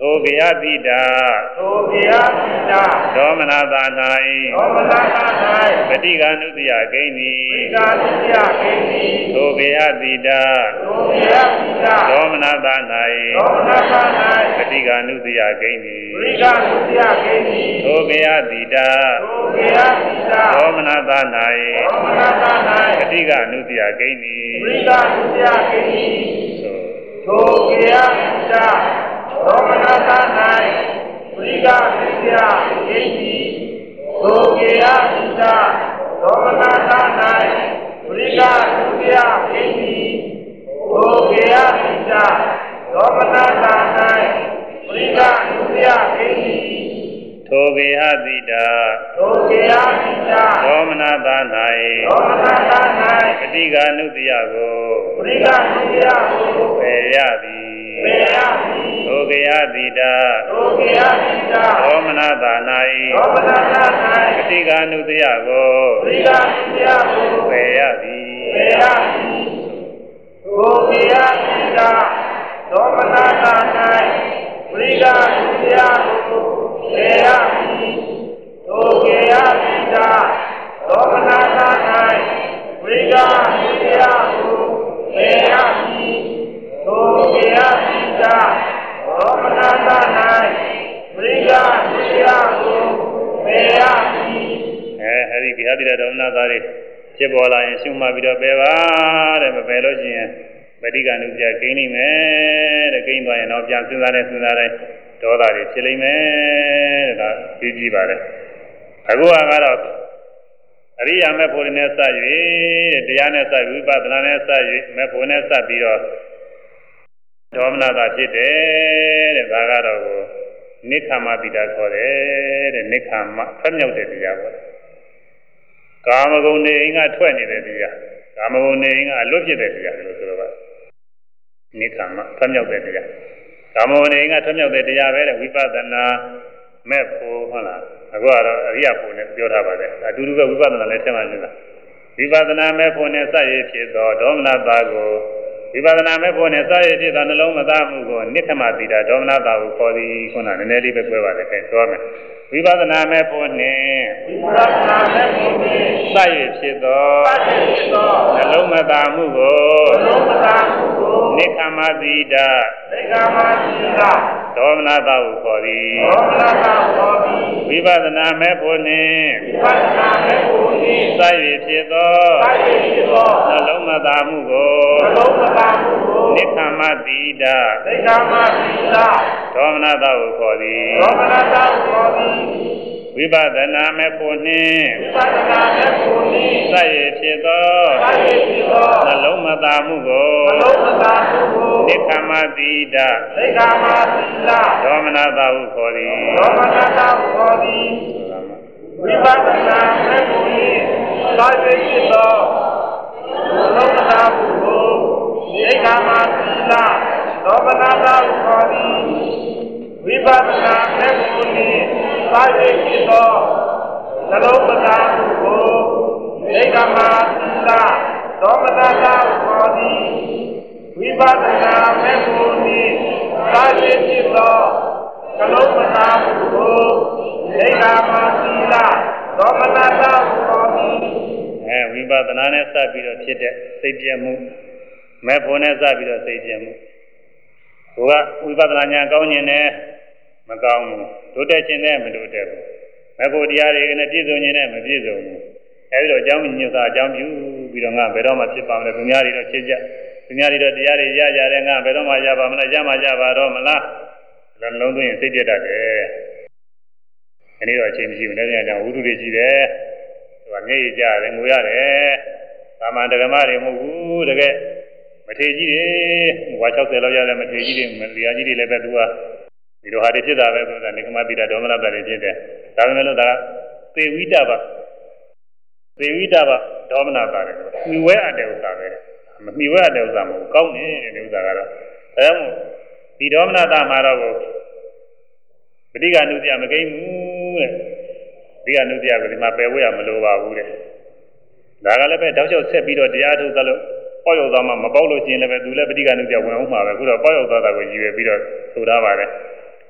သောကေယတိတာသောကေယတိတာဒေါမနသာ၌ဒေါမနသာ၌ပဋိက္ခဏုတ္တယဂိဉ္စီပဋိက္ခဏုတ္တယဂိဉ္စီသောကေယတိတာသောကေယတိတာဒေါမနသာ၌ဒေါမနသာ၌ပဋိက္ခဏုတ္တယဂိဉ္စီပဋိက္ခဏုတ္တယဂိဉ္စီသောကေယတိတာသောကေယတိတာဒေါမနသာ၌ဒေါမနသာ၌ပဋိက္ခဏုတ္တယဂိဉ္စီပဋိက္ခဏုတ္တယဂိဉ္စီသောကေယတိတာဒေါမနသာ၌ပရိက္ခဏုတ္တယဂိဉ္စီသောကေယတိတာဒေါမနသာ၌ပရိက္ခဏုတ္တယဂိဉ္စီသောကေယတိတာဒေါမနသာ၌ပရိက္ခဏုတ္တယဂိဉ္စီသောကေယတိတာသောကေယတိတာဒေါမနသာ၌ဒေါမနသာ၌ပဋိက္ခဏုတ္တယကိုပဋိက္ခဏုတ္တယကိုပယ်ရသည်ပယ်ရသည်သောကေယတိတာသောကေယတိတာဒေါမနသာ၌ဒေါမနသာ၌ပဋိက္ခဏုတ္တယကိုပဋိက္ခဏုတ္တယကိုပယ်ရသည်ပယ်ရသည်သောကေယတိတာဒေါမနသာ၌ပရိက္ခဏုတ္တယကိုပယ်ရသည်သောကေယတိတာဒေါမနသာ၌ပရိက္ခဏုတ္တယကိုပယ်ရသည်သောကေယတိတာဒေါမနသာ၌ပရိက္ခဏုတ္တယကိုပယ်ရသည်အဲအဲဒီကေယတိတာဒေါမနသာတွေဖြစ်ပေါ်လာရင်ရှုမှတ်ပြီးတော့ပယ်ပါတဲ့မပယ်လို့ရှိရင်ပဋိက္ခဏုတ္တယဂိမ်းနေမယ်တဲ့ဂိမ်းသွားရင်တော့ပြန်စဉ်းစားတဲ့စဉ်းစားတဲ့ဒေါသတွေဖြစ်လိမ့်မယ်တဲ့ဒါကြည့်ကြည့်ပါလေအခုကတော့အရိယာမေဖို့နဲ့စ၍တဲ့တရားနဲ့စဝိပဿနာနဲ့စ၍မေဖို့နဲ့စပြီးတော့ဒေါမနတာဖြစ်တယ်တဲ့ဒါကတော့ကိုနိခမပိတာခေါ်တယ်တဲ့နိခမထွက်မြောက်တဲ့တရားပေါ့ကာမဂုဏ်နေအင်းကထွက်နေတဲ့တရားကာမဂုဏ်နေအင်းကအလွတ်ဖြစ်တဲ့တရားလို့ဆိုတော့ပါနိခမထွက်မြောက်တဲ့တရားကာမဂုဏ်နေအင်းကထွက်မြောက်တဲ့တရားပဲတဲ့ဝိပဿနာမဲ့ဖို့ဟုတ်လားအခုကတော့အရိယာဖို့နဲ့ပြောထားပါတယ်အတူတူပဲဝိပဿနာလည်းထည့်မှန်းနေတာဝိပဿနာမဲ့ဖို့နဲ့စရည်ဖြစ်သောဒေါမနတာကိုဝိပဿနာမဲ့ဖို့နဲ့စရည်ဖြစ်သောနှလုံးမသားမှုကိုနိခမတိတာဒေါမနတာကိုခေါ်သည်ခုနနည်းနည်းလေးပဲပြောပါတယ်အဲဆိုရမယ်ဝိပဿနာမဲ့ဖို့နဲ့ဝိပဿနာမဲ့ဖို့နဲ့စရည်ဖြစ်သောစရည်ဖြစ်သောနှလုံးမသားမှုကိုနှလုံးမသားမှုကိုနိခမတိတာနိခမတိတာဒေါမနတာကိုခေါ်သည်ဒေါမနတာကိုခေါ်သည်ဝိပဿနာမဲ့ဖို့နဲ့ဝိပဿနာမဲ့ဖို့နဲ့စရည်ဖြစ်သောစရည်ဖြစ်သောနှလုံးမသားမှုကိုနှလုံးမသားမှုကိုနိခမတိတာနိခမတိတာဒေါမနတာကိုခေါ်သည်ဒေါမနတာကိုခေါ်သည်ဝိပဿနာမဲ့ဖို့နှင့်ဝိပဿနာမဲ့ဖို့နှင့်စရည်ဖြစ်သောစရည်ဖြစ်သောနှလုံးမသားမှုကိုနှလုံးမသားမှုကိုနိခမတိတာနိခမတိတာဒေါမနတာကိုခေါ်သည်ဒေါမနတာကိုခေါ်သည်ဝိပဿနာမဲ့ဖို့နှင့်စရည်ဖြစ်သောနှလုံးမသားမှုကိုနိခမတိတာဒေါမနတာကိုခေါ်သည်ဝိပဿနာမဲ့ဖို့နှင့်စရည်ဖြစ်သောနှလုံးမသားမှုကိုနိခမတိတာဒေါမနတာကိုခေါ်သည်ဝိပဿနာမဲ့ဖို့နှင့်စရည်ဖြစ်သောနှလုံးမသားမှုကိုနိခမတိတာဒေါမနတာကိုခေါ်သည်အဲဝိပဿနာနဲ့စပ်ပြီးတော့ဖြစ်တဲ့စိတ်ပြည့်မှုမဲ့ဖို့နဲ့စပ်ပြီးတော့စိတ်ပြည့်မှုဟိုကဝိပဿနာဉာဏ်ကောင်းခြင်းနဲ့မကောင်းဘူးတို့တက်ခြင်းနဲ့မတို့တက်ဘူးမဲ့ဖို့တရားတွေနဲ့ပြည့်စုံခြင်းနဲ့မပြည့်စုံဘူးအဲဒီတော့အကြောင်းညွှန်စာအကြောင်းပြုပြီးတော့ငါဘယ်တော့မှဖြစ်ပါမလဲသူများတွေတော့ချစ်ကြသူများတွေတော့တရားတွေရကြတယ်ငါဘယ်တော့မှရပါမလားရမှရပါတော့မလားလုံးလုံးသွင်းစိတ်ပြတ်တတ်တယ်ဒီနေ့တော့အချိန်မရှိဘူးလည်းပြန်ကြောင်ဝိတုတွေရှိတယ်သူကငြိ့ကြတယ်ငိုရတယ်သာမန်ဓမ္မတွေမဟုတ်ဘူးတကယ်မထေကြီးတွေဝါ၆၀လောက်ရတဲ့မထေကြီးတွေမတရားကြီးတွေလည်းပဲသူကဒီလိုဟာတွေဖြစ်တာပဲဆိုတာနိကမတိတာဒေါမနတာတွေဖြစ်တယ်ဒါပေမဲ့လို့ဒါကသေဝိတ္တပါသေဝိတ္တပါဒေါမနတာတွေမိဝဲအပ်တဲ့ဥစ္စာပဲမမိဝဲအပ်တဲ့ဥစ္စာမဟုတ်ကောင်းတယ်ဒီဥစ္စာကတော့ဒါကြောင့်ဒီဒေါမနတာမှာတော့ပဋိက္ခဏုတ္တယမကိန်းဘူးတဲ့ပဋိက္ခဏုတ္တယကဒီမှာပယ်ဝဲရမလိုပါဘူးတဲ့ဒါကလည်းပဲတောက်လျှောက်ဆက်ပြီးတော့တရားထုတ်သလို့ပေါ့ရောက်သွားမှမပေါ့လို့ရှိရင်လည်းပဲသူလည်းပဋိက္ခဏုတ္တယဝင်အောင်မှာပဲအခုတော့ပေါ့ရောက်သွားတာကိုရည်ရွယ်ပြီးတော့ဆိုထားပါတယ်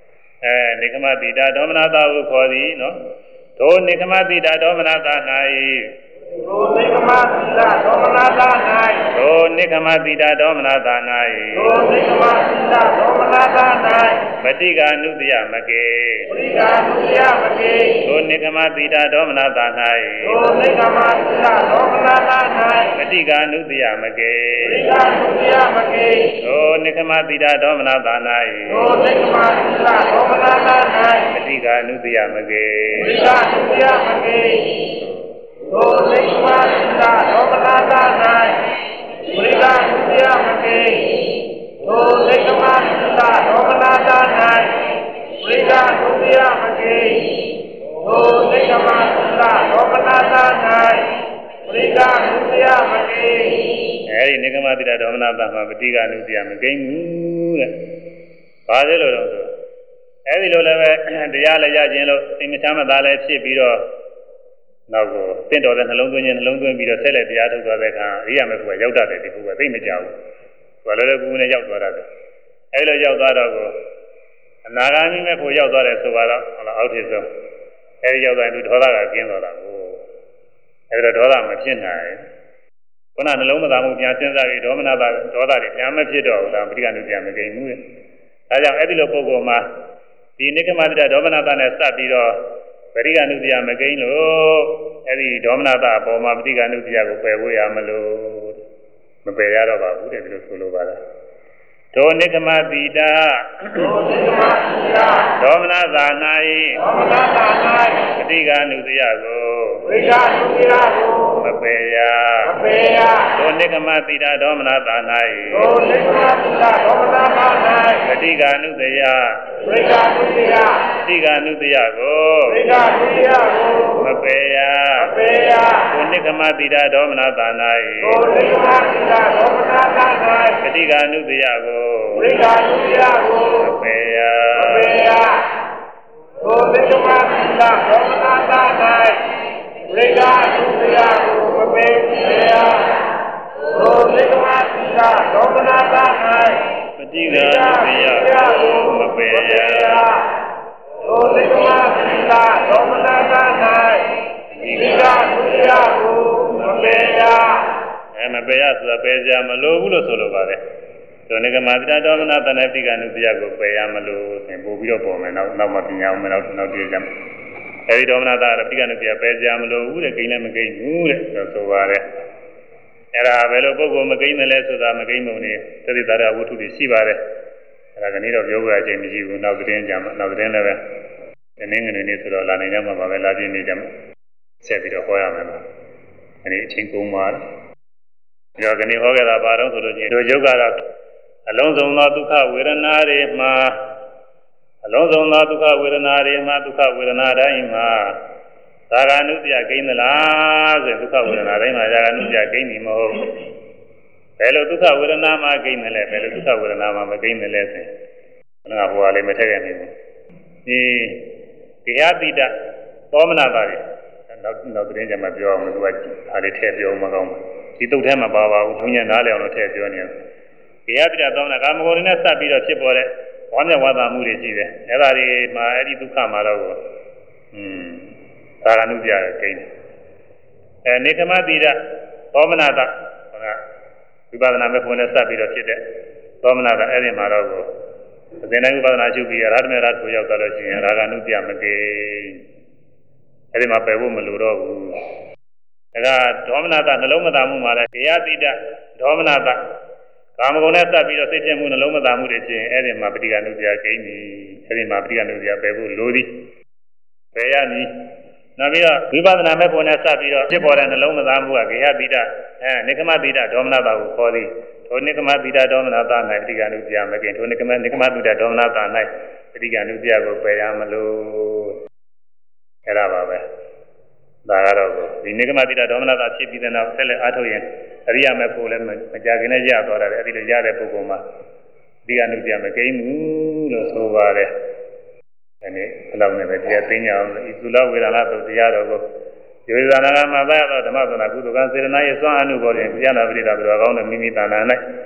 အဲနိကမတိတာဒေါမနတာဟုခေါ်သည်နော်ထိုနိကမတိတာဒေါမနတာ၌ထိုနိကမတိတာဒေါမနတာ၌ထိုနိကမတိတာဒေါမနတာ၌ထိုနိကမတိတာဒေါမနတာ၌ပฏิကာနုတယမကေပฏิကာနုတယမကေထိုနိကမတိတာဒေါမနတာ၌ထိုနိကမတိတာဒေါမနတာ၌ပฏิကာနုတယမကေပฏิကာနုတယမကေထိုနိကမတိတာဒေါမနတာ၌ထိုနိကမတိတာဒေါမနတာ၌ပฏิကာနုတယမကေပฏิကာနုတယမကေထိုနိကမတိတာဒေါမနတာ၌ပฏิကာနုတယမကေထိုနိကမတိတာဒေါမနတာ၌ပฏิကာနုတယမကေထိုနိကမတိတာဒေါမနတာ၌ပฏิကာနုတယမကေအဲဒီနိကမတိတာဒေါမနတာမှာပฏิကာနုတယမကိဘူးတဲ့ဘာလဲလို့တော့ဆိုအဲဒီလိုလည်းပဲတရားလည်းရခြင်းလို့စိတ်မချမ်းမသာလည်းဖြစ်ပြီးတော့နောက်ကိုတင့်တော်တဲ့နှလုံးသွင်းခြင်းနှလုံးသွင်းပြီးတော့ဆက်လက်တရားထုတ်သွားတဲ့အခါအရိယာမေဖို့ကရောက်တတ်တယ်ဒီဘုရားသိမကြောက်ဘူး။ဘာလို့လဲကူနဲ့ရောက်သွားတယ်။အဲဒီလိုရောက်သွားတော့ကိုအနာဂါမိမေဖို့ရောက်သွားတယ်ဆိုတော့ဟုတ်လားအောက်ထစ်ဆုံးအဲဒီရောက်သွားရင်သူဒေါသကကျင်းသွားတာကိုအဲဒီတော့ဒေါသမဖြစ်နိုင်ခုနနှလုံးမသားမှုပြန်စဉ်းစားပြီးဒေါမနတာဒေါသတွေပြန်မဖြစ်တော့ဘူးဒါပရိက္ခဏုပြန်မကိန်းဘူးလေ။ဒါကြောင့်အဲဒီလိုပုဂ္ဂိုလ်မှာဒီနိကမတိဒေါမနတာနဲ့စပ်ပြီးတော့ပရိက္ခဏုတရားမကိန်းလို့အဲဒီဒေါမနတာအပေါ်မှာပရိက္ခဏုတရားကိုပယ်ဖို့ရမလို့မပယ်ရတော့ပါဘူးတဲ့ဒီလိုဆိုလိုပါလားဒုနိကမတိတာဒုနိကမတိတာဒေါမနတာ၌ဒေါမနတာ၌ပရိက္ခဏုတရားကိုပရိက္ခဏုတရားကိုမပယ်ရမပယ်ရဒုနိကမတိတာဒေါမနတာ၌ဒုနိကမတိတာဒေါမနတာ၌ပရိက္ခဏုတရားပရိက္ခဏုတရားပရိက္ခဏုတရားကိုပရိက္ခဏုတရားကိုမပယ်ရမပယ်ရဒုနိကမတိတာဒေါမနတာ၌ဒုနိကမတိတာဒေါမနတာ၌ပရိက္ခဏုတရားကိုပရိက္ခဏုတရားကိုမပယ်ရမပယ်ရဒုနိကမတိတာဒေါမနတာ၌ပရိက္ခဏုတရားကိုမပယ်ရဒုနိကမတိတာဒေါမနတာ၌ပฏิဃာနုတရားကိုမပယ်ရဒုနိကမတိတာဒေါမနတာ၌ပฏิဃာနုတရားကိုမပယ်ရအဲမပယ်ရဆိုတာပယ်ကြမလို့ဘူးလို့ဆိုလိုပါတယ်ဒုနိကမတိတာဒေါမနတာနဲ့ပฏิဃာနုတရားကိုပယ်ရမလို့သင်ပို့ပြီးတော့ပေါ်မယ်နောက်နောက်မှပညာအောင်မယ်နောက်နောက်တည်းကြမယ်အဲဒီဒေါမနတာနဲ့ပฏิဃာနုတရားပယ်ကြမလို့ဘူးတဲ့ကိန်းလည်းမကိန်းဘူးတဲ့ဆိုပါတယ်အဲ့ဒါဘယ်လိုပုဂ္ဂိုလ်မကိန်းတယ်လဲဆိုတာမကိန်းပုံနေသတိသားရဝတ္ထုတွေရှိပါတယ်အဲ့ဒါကနေ့တော့ပြောပြအချိန်မရှိဘူးနောက်သတင်းကြမှာနောက်သတင်းလည်းပဲတင်းငွေနေဆိုတော့လာနေကြမှာပါပဲလာပြင်းနေကြမှာဆက်ပြီးတော့ဟောရမယ်လားအဲ့ဒီအချိန်ကုန်ပါပြီးတော့ကနေ့ဟောခဲ့တာဘာတော့ဆိုလို့ချင်းတို့ယုတ်ကတော့အလုံးစုံသောဒုက္ခဝေဒနာတွေမှာအလုံးစုံသောဒုက္ခဝေဒနာတွေမှာဒုက္ခဝေဒနာတိုင်းမှာသာဂနုတ္တယကိန်းသလားဆိုဒုက္ခဝေဒနာတိုင်းမှာသာဂနုတ္တယကိန်းနေမဟုတ်ဘယ်လိုဒုက္ခဝေဒနာမှာကိန်းတယ်လဲဘယ်လိုဒုက္ခဝေဒနာမှာမကိန်းတယ်လဲဆိုရင်ငါဟိုဟာလေးမထည့်ရနိုင်ဘူးဒီတရားတိတသောမနာပါရီနောက်နောက်သတင်းကြမှာပြောအောင်လို့သူကဒါလေးထည့်ပြောမကောင်းဘူးဒီတုတ်ထဲမှာပါပါဘူးဘုညာနားလည်အောင်လို့ထည့်ပြောနေတယ်တရားတိတသောမနာကာမဂုဏ်နဲ့စပ်ပြီးတော့ဖြစ်ပေါ်တဲ့ဝမ်းမြောက်ဝမ်းသာမှုတွေရှိတယ်အဲ့ဒါတွေမှာအဲ့ဒီဒုက္ခမှာတော့อืมသာဂနုပြရကိန်းအဲနေကမတိရသောမနာတဟောကဝိပဿနာမဲ့ဖွင့်နဲ့စပ်ပြီးတော့ဖြစ်တဲ့သောမနာတအဲ့ဒီမှာတော့ကိုအစဉ်တိုင်းဝိပဿနာရှုပြီးရဟတမေရတ်ကိုရောက်သွားလို့ရှိရင်ရာဂနုပြမကိန်းအဲ့ဒီမှာပယ်ဖို့မလိုတော့ဘူးဒါကဒေါမနတနှလုံးမသားမှုမှာလဲတရားတိတဒေါမနတကာမဂုဏ်နဲ့စပ်ပြီးတော့စိတ်ပြည့်မှုနှလုံးမသားမှုတွေဖြစ်ရင်အဲ့ဒီမှာပဋိက္ခဏုပြကိန်းပြီအဲ့ဒီမှာပဋိက္ခဏုပြပယ်ဖို့လိုသည်ပယ်ရမည်နောက်ပြီးတော့ဝိပဿနာမဲ့ပုံနဲ့စပ်ပြီးတော့ဖြစ်ပေါ်တဲ့နှလုံးမသားမှုကဂေဟတိတအဲနိကမတိတဒေါမနတကိုခေါ်သည်ထိုနိကမတိတဒေါမနတ၌ပဋိက္ခဏုပြမကိန်းထိုနိကမနိကမတိတဒေါမနတ၌ပဋိက္ခဏုပြကိုပယ်ရမလို့အဲ့ဒါပါပဲဒါကတော့ဒီနိကမတိတဒေါမနတဖြစ်ပြီးတဲ့နောက်ဆက်လက်အားထုတ်ရင်အရိယာမဲ့ဖို့လည်းမကြခင်နဲ့ရသွားတယ်အဲ့ဒီလိုရတဲ့ပုဂ္ဂိုလ်မှာပဋိက္ခဏုပြမကိန်းဘူးလို့ဆိုပါတယ်ဒီနေ့ဘယ်လောက်နဲ့ပဲတရားသိညာအောင်ဤသုလဝေဒနာတို့တရားတော်ကိုယောဇာနာကမှာသာတော့ဓမ္မသနာကုသကံစေတနာရဲ့စွမ်းအမှုပေါ်တွင်ပြရနာပရိဒါဘတော်ကောင်းတဲ့မိမိတဏ္ဍာ၌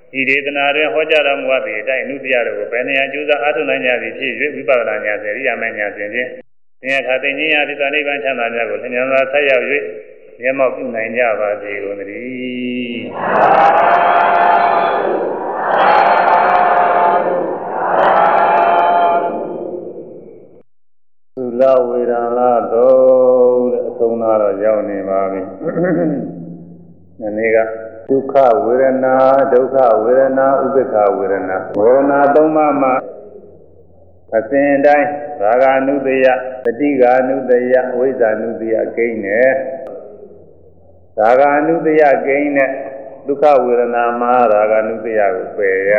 ဤဒေသနာတွင်ဟောကြားတော်မူသည့်အတိုင်းအနုတ္တိယတို့ကိုဘယ်နေရာကျူးစာအားထုတ်နိုင်ကြသည်ဖြစ်၍ဝိပဿနာဉာဏ်စေရိယာမဉာဏ်စဉ်ဖြင့်သင်္ခါသိဉ္ဇာဖြစ်သောနိဗ္ဗာန်ချမ်းသာများကိုသင်္ကြန်သာဆက်ရောက်၍မျက်မှောက်ပြုနိုင်ကြပါစေကုန်သတည်းသုလဝေဒနာတော်တဲ့အဆုံးသားတော့ရောက်နေပါပြီဒီနေ့ကဒုက္ခဝေဒနာဒုက္ခဝေဒနာဥပ္ပခဝေဒနာဝေဒနာသုံးပါးမှာအစဉ်တိုင်းရာဂ ानु တယပဋိက္ခ ानु တယဝိဇ္ဇာ ानु တယကိန်းနဲ့ရာဂ ानु တယကိန်းနဲ့ဒုက္ခဝေဒနာမှာရာဂ ानु တယကိုပယ်ရ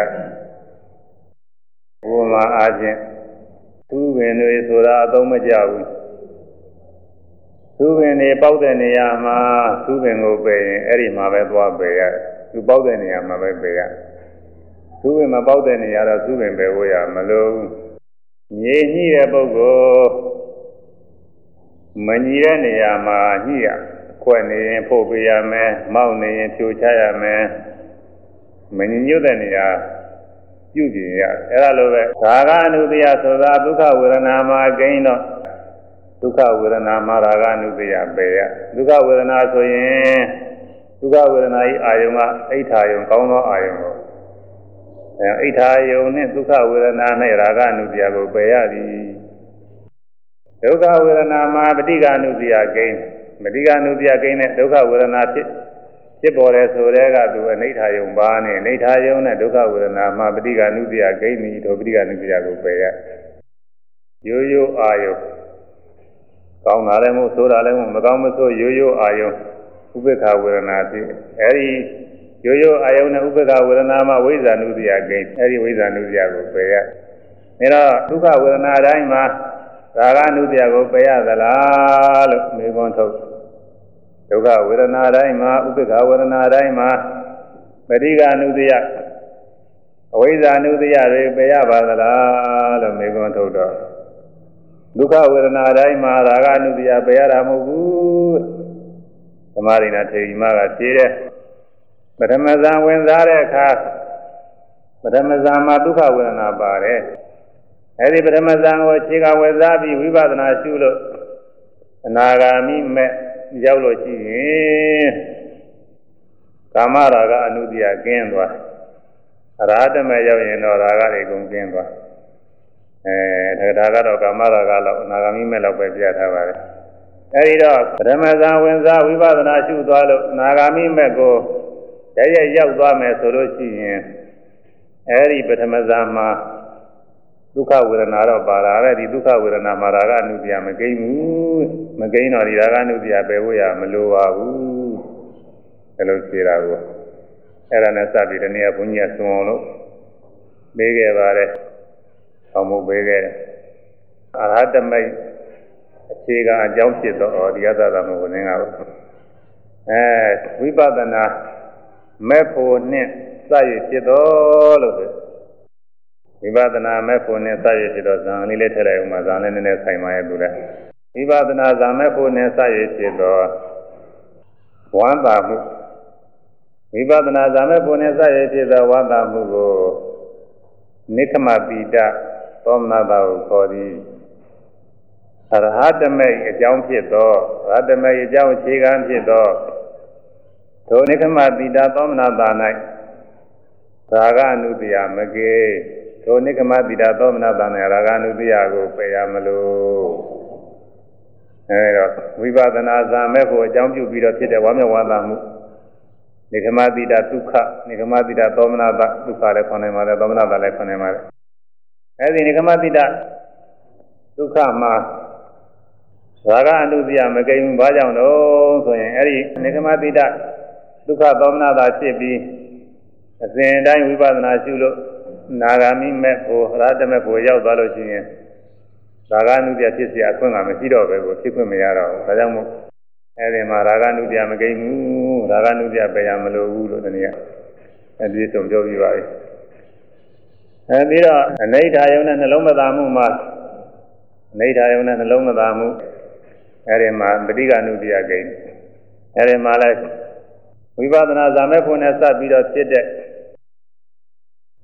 ဘုမာအားဖြင့်သူပင်တွေဆိုတာအသုံးမကျဘူးသူပင်တွေပေါက်တဲ့နေရာမှာသူပင်ကိုပယ်ရင်အဲ့ဒီမှာပဲသွားပယ်ရသူပေါက်တဲ့နေရာမှာပဲပယ်ရသူပင်မပေါက်တဲ့နေရာတော့သူပင်ပယ်ဖို့ရမလို့ငြိညှိတဲ့ပုဂ္ဂိုလ်မညီတဲ့နေရာမှာညှိရခွက်နေရင်ဖို့ပေးရမယ်မောက်နေရင်ဖြိုချရမယ်မညီညွတ်တဲ့နေရာပြုပြင်ရအဲ့ဒါလိုပဲသာဂ ानु တယဆိုတာဒုက္ခဝေဒနာမှာကိန်းတော့ဒုက္ခဝေဒနာမှာရာဂ ानु တယပယ်ရဒုက္ခဝေဒနာဆိုရင်ဒုက္ခဝေဒနာဤအာယုံကအိဋ္ဌာယုံကောင်းသောအာယုံကိုအဲအိဋ္ဌာယုံနဲ့ဒုက္ခဝေဒနာနဲ့ရာဂ ानु တယကိုပယ်ရသည်ဒုက္ခဝေဒနာမှာပဋိက္ခ ानु တယကိန်းပဋိက္ခ ानु တယကိန်းနဲ့ဒုက္ခဝေဒနာဖြစ်ဖြစ်ပေါ်တယ်ဆိုတဲ့ကသူအနိဋ္ဌာယုံပါနဲ့အနိဋ္ဌာယုံနဲ့ဒုက္ခဝေဒနာမှာပဋိက္ခ ानु တယကိန်းဤတို့ပဋိက္ခ ानु တယကိုပယ်ရရိုးရိုးအာယုံကောင်းတာလည်းမဟုတ်ဆိုးတာလည်းမဟုတ်မကောင်းမဆိုးရိုးရိုးအာယုံဥပေက္ခဝေဒနာဖြစ်အဲဒီရိုးရိုးအာယုံနဲ့ဥပေက္ခဝေဒနာမှာဝိဇ္ဇာ ानु တယကိန်းအဲဒီဝိဇ္ဇာ ानु တယကိုပယ်ရဒါတော့ဒုက္ခဝေဒနာတိုင်းမှာရာဂ ानु တယကိုပယ်ရသလားလို့မေးခွန်းထုတ်ဒုက္ခဝေဒနာတိုင်းမှာဥပေက္ခဝေဒနာတိုင်းမှာပဋိက္ခ ानु တယအဝိဇ္ဇာ ानु တယတွေပယ်ရပါသလားလို့မေးခွန်းထုတ်တော့ဒုက္ခဝေဒနာတိုင်းမှာရာဂ ानु တယပယ်ရတာမဟုတ်ဘူးသမာဓိနာထေရီမကဖြေတဲ့ပထမဇန်ဝင်စားတဲ့အခါပထမဇန်မှာဒုက္ခဝေဒနာပါတယ်အဲဒီပထမဇန်ကိုခြေကဝေစားပြီးဝိပဿနာရှုလို့အနာဂါမိမဲ့ရောက်လို့ရှိရင်ကာမရာဂ ानु တယကင်းသွားအရဟတမေရောက်ရင်တော့ရာဂတွေကုန်ကင်းသွားအဲဒါကတော့ကာမရာဂလောက်အနာဂါမိမဲ့လောက်ပဲပြထားပါတယ်အဲဒီတော့ပထမဇန်ဝင်စားဝိပဿနာရှုသွားလို့အနာဂါမိမဲ့ကိုရရရောက်သွားမယ်ဆိုလို့ရှိရင်အဲဒီပထမဇန်မှာဒုက္ခဝေဒနာတော့ပါလာတယ်ဒီဒုက္ခဝေဒနာမှာရာဂ ानु တယမကိန်းဘူးမကိန်းတော့ဒီရာဂ ानु တယပယ်ဖို့ရမလိုပါဘူးအဲလိုဖြေတာကိုအဲ့ဒါနဲ့စပြီးဒီနေ့ကဘုန်းကြီးကသွန်အောင်လို့ပေးခဲ့ပါတယ်အောင်မှုပေးခဲ့တယ်အရဟတမိတ်အခြေခံအကြောင်းဖြစ်တော့ဒီယသသမဘုရင်ကအဲဝိပဿနာမဲ့ဖို့နဲ့စရဖြစ်တော်လို့ဆိုဝိပဿနာမဲ့ဖို့နဲ့စရဖြစ်တော့ဇာန်လေးလေးထည့်လိုက်ဦးမှာဇာန်လေးနည်းနည်းဆိုင်ပါရဲ့သူလည်းဝိပဿနာဇာမဲ့ဖို့နဲ့စရဖြစ်တော့ဝမ်းသာမှုဝိပဿနာဇာမဲ့ဖို့နဲ့စရဖြစ်သောဝမ်းသာမှုကိုနိခမပိတသောမနာတာကိုခေါ်သည်အရဟတမေအကြောင်းဖြစ်သောရဟတမေအကြောင်းအခြေခံဖြစ်သောထိုနိခမပိတသောမနာတာ၌ရာဂ ानु တယမကေထိုနိခမပိတသောမနာတာ၌ရာဂ ानु တယကိုပယ်ရမလို့အဲတော့ဝိပဿနာဇာမဲ့ဖို့အကြောင်းပြုပြီးတော့ဖြစ်တဲ့ဝမ်းမြောက်ဝမ်းသာမှုနိခမပိတဒုက္ခနိခမပိတသောမနာတာဒုက္ခလည်းခေါ်နိုင်ပါတယ်သောမနာတာလည်းခေါ်နိုင်ပါတယ်အဲဒီနိခမပိတဒုက္ခမှာရာဂ ानु တယမကိန်းဘူးဘာကြောင့်တော့ဆိုရင်အဲဒီနိခမပိတဒုက္ခသောမနာတာဖြစ်ပြီးအစဉ်တိုင်းဝိပဿနာရှုလို့နာဂာမိမဲ့ကိုရဟတမဲ့ကိုရောက်သွားလို့ရှိရင်ရာဂ ानु တယဖြစ်เสียအခွင့်ကမရှိတော့ပဲကိုဖြစ်ခွင့်မရတော့ဘူးဒါကြောင့်မို့အဲဒီမှာရာဂ ानु တယမကိန်းဘူးရာဂ ानु တယပယ်ရမလိုဘူးလို့ဒီနေ့ကအဲဒီဆုံးပြောပြပါပြီအဲပြီးတော့အနိဋ္ဌာယုံနဲ့နှလုံးမသာမှုမှာအနိဋ္ဌာယုံနဲ့နှလုံးမသာမှုအဲဒီမှာပဋိက္ခ ानु တယကိန်းအဲဒီမှာလဲဝိပဿနာဇာမဲ့ဖို့နဲ့စပ်ပြီးတော့ဖြစ်တဲ့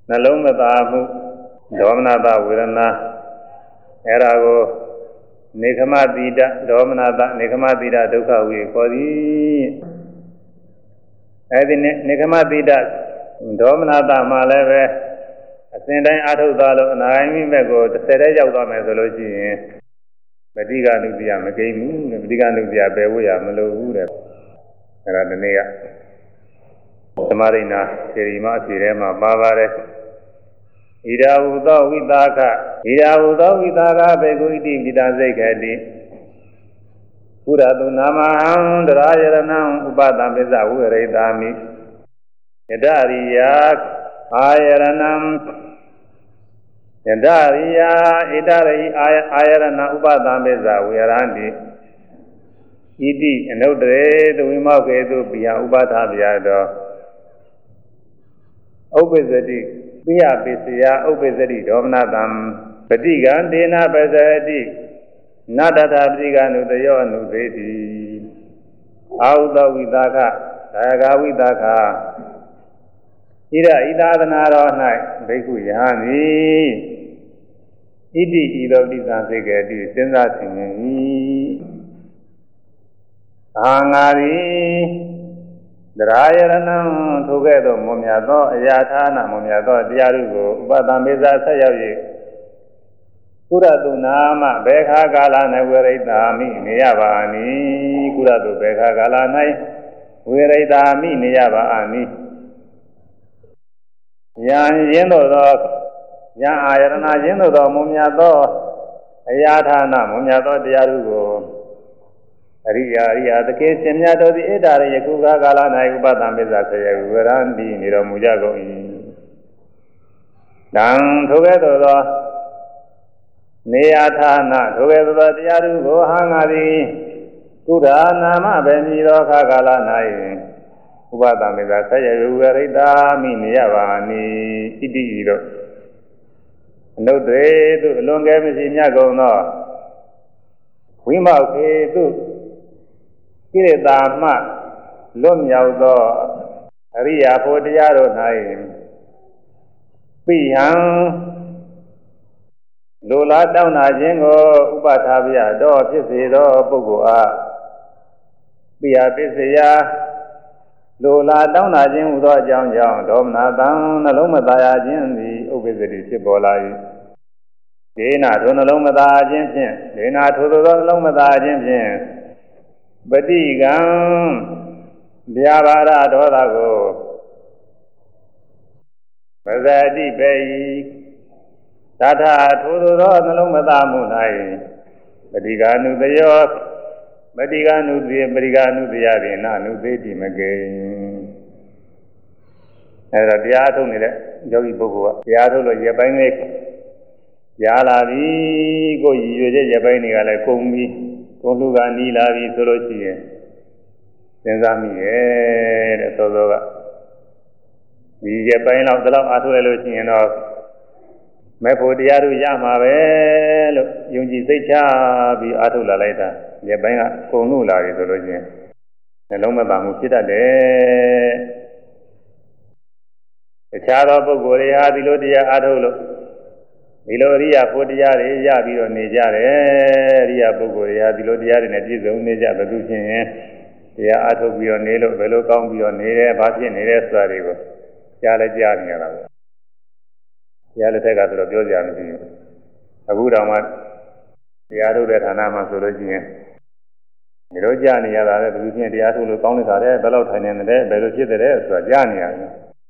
နှလုံးမသာမှုဒေါမနတဝေဒနာအဲ့ဒါကိုနေခမတိတဒေါမနတနေခမတိတဒုက္ခဝေခေါ်သည်အဲ့ဒီနေခမတိတဒေါမနတမှာလည်းပဲအစဉ်တိုင်းအာထုတ်သွားလို့အနာဂိုင်းမိမဲ့ကိုတစ်ဆယ်တည်းရောက်သွားမယ်ဆိုလို့ရှိရင်ပฏิကနုတ္တိယမကိမှုတဲ့ပฏิကနုတ္တိယပယ်ဖို့ရမလိုဘူးတဲ့အဲ့ဒါဒီနေ့ကသမရိဏစေရီမအစီထဲမှာပါပါတယ်ဣဒာဟုသောဝိတာခဣဒာဟုသောဝိတာခဘေကုဣတိမိတာစိတ်ခတိဘုရားသူနာမဟံတရာယရဏံဥပဒံပစ္စဝိရိတာမိယတရိယအာယရဏံယတရိယဣတရိအာယရဏဥပဒံပစ္စဝိရန္တိဣတိအနုတ္တရေသဝိမောကေတုပိယဥပဒဗျာတောဥပ္ပဇ္ဇတိပိယပိစယဥပ္ပဇ္ဇတိဒေါမနတံပฏิကံဒေနပဇ္ဇတိနတ္တထပฏิကနုတယောအနုသေတိအာဟုသောဝိတာခဒါယကဝိတာခဣရဣသာသနာတော်၌ဘိက္ခုယဟန်သည်ဣတိဤသောတိသံစိတ်ကတိစဉ်းစားဆင်ခြင်၏အာငါသည်တရာယရဏံထိုကဲ့သို့မွန်မြတ်သောအရာဌာနမွန်မြတ်သောတရားတို့ကိုဥပဒံမေဇာဆက်ရောက်၍ကုရတုနာမဘေခာကာလ၌ဝိရိတာမိနေရပါမည်ကုရတုဘေခာကာလ၌ဝိရိတာမိနေရပါမည်ယံရင်းတို့သောယံအာယရဏရင်းတို့သောမွန်မြတ်သောအရာဌာနမွန်မြတ်သောတရားတို့ကိုအရိယာအရိယာသကေရှင်မြတ်တို့သည်ဣဒ္ဓရယကုကာကာလ၌ဥပဒံပစ္စဆေယဝရန္တိနေတော်မူကြကုန်၏တံထိုကဲ့သို့သောနေယဌာနထိုကဲ့သို့သောတရားတို့ကိုဟံငါသည်ကုဒာနာမပဲမည်သောခါကာလ၌ဥပဒံပစ္စဆေယဝရိတာမိနေရပါနိဣတိဤသို့အနုတ္တေသူအလွန်ကဲမရှိမြတ်ကုန်သောဝိမောခေသူကိလေသာမှလွတ်မြောက်သောအရိယာဖို့တရားတို့၌ပိယံလိုလားတောင်းတာခြင်းကိုဥပထာပြတော့ဖြစ်စေသောပုဂ္ဂိုလ်အားပိယပစ္စယလိုလားတောင်းတာခြင်းဟူသောအကြောင်းကြောင့်ဒေါမနတံနှလုံးမသားရခြင်းသည်ဥပ္ပဇ္ဇတိဖြစ်ပေါ်လာ၏ဒေနာထိုနှလုံးမသားခြင်းဖြင့်ဒေနာထိုသောနှလုံးမသားခြင်းဖြင့်ပฏิကံဗျာပါဒဒေါသကိုပဇာတိပေ၏သတ္ထထိုသောနှလုံးမသားမှု၌ပฏิကာနုတယောပฏิကာနုတိပฏิကာနုတရားဖြင့်နာနုသေတိမကေအဲဒါတရားထုတ်နေတဲ့ယောဂီပုဂ္ဂိုလ်ကတရားထုတ်လို့ရပိုင်းလေးရလာပြီကိုယ်ရည်ရွယ်ချက်ရပိုင်းတွေကလည်းကုန်ပြီကုန်လူကနီးလာပြီဆိုလို့ရှိရင်စဉ်းစားမိရဲ့တဲ့သောသောကဒီရပိုင်းတော့ဒီလောက်အားထုတ်လိုက်လို့ရှိရင်တော့မဲ့ဖို့တရားတို့ရမှာပဲလို့ယုံကြည်စိတ်ချပြီးအားထုတ်လာလိုက်တာရပိုင်းကကုန်လို့လာပြီဆိုလို့ရှိရင်နှလုံးမသာမှုဖြစ်တတ်တယ်တခြားသောပုဂ္ဂိုလ်တွေဟာဒီလိုတရားအားထုတ်လို့ဒီလိုအရိယာဖို့တရားတွေရပြီးတော့နေကြတယ်အရိယာပုဂ္ဂိုလ်တွေဟာဒီလိုတရားတွေနဲ့ပြည့်စုံနေကြဘယ်သူချင်းရင်တရားအားထုတ်ပြီးတော့နေလို့ဘယ်လိုကောင်းပြီးတော့နေတယ်ဘာဖြစ်နေတယ်ဆိုတာတွေကိုကြားလဲကြားနေရတာပဲကြားလက်ထက်ကဆိုတော့ပြောကြမရှိဘူးအခုတောင်မှတရားထုတ်တဲ့ဌာနမှာဆိုလို့ရှိရင်ဒီလိုကြားနေရတာလည်းဘယ်သူချင်းတရားထုတ်လို့ကောင်းနေတာလဲဘယ်လောက်ထိုင်နေတယ်ဘယ်လိုဖြစ်တယ်ဆိုတာကြားနေရတယ်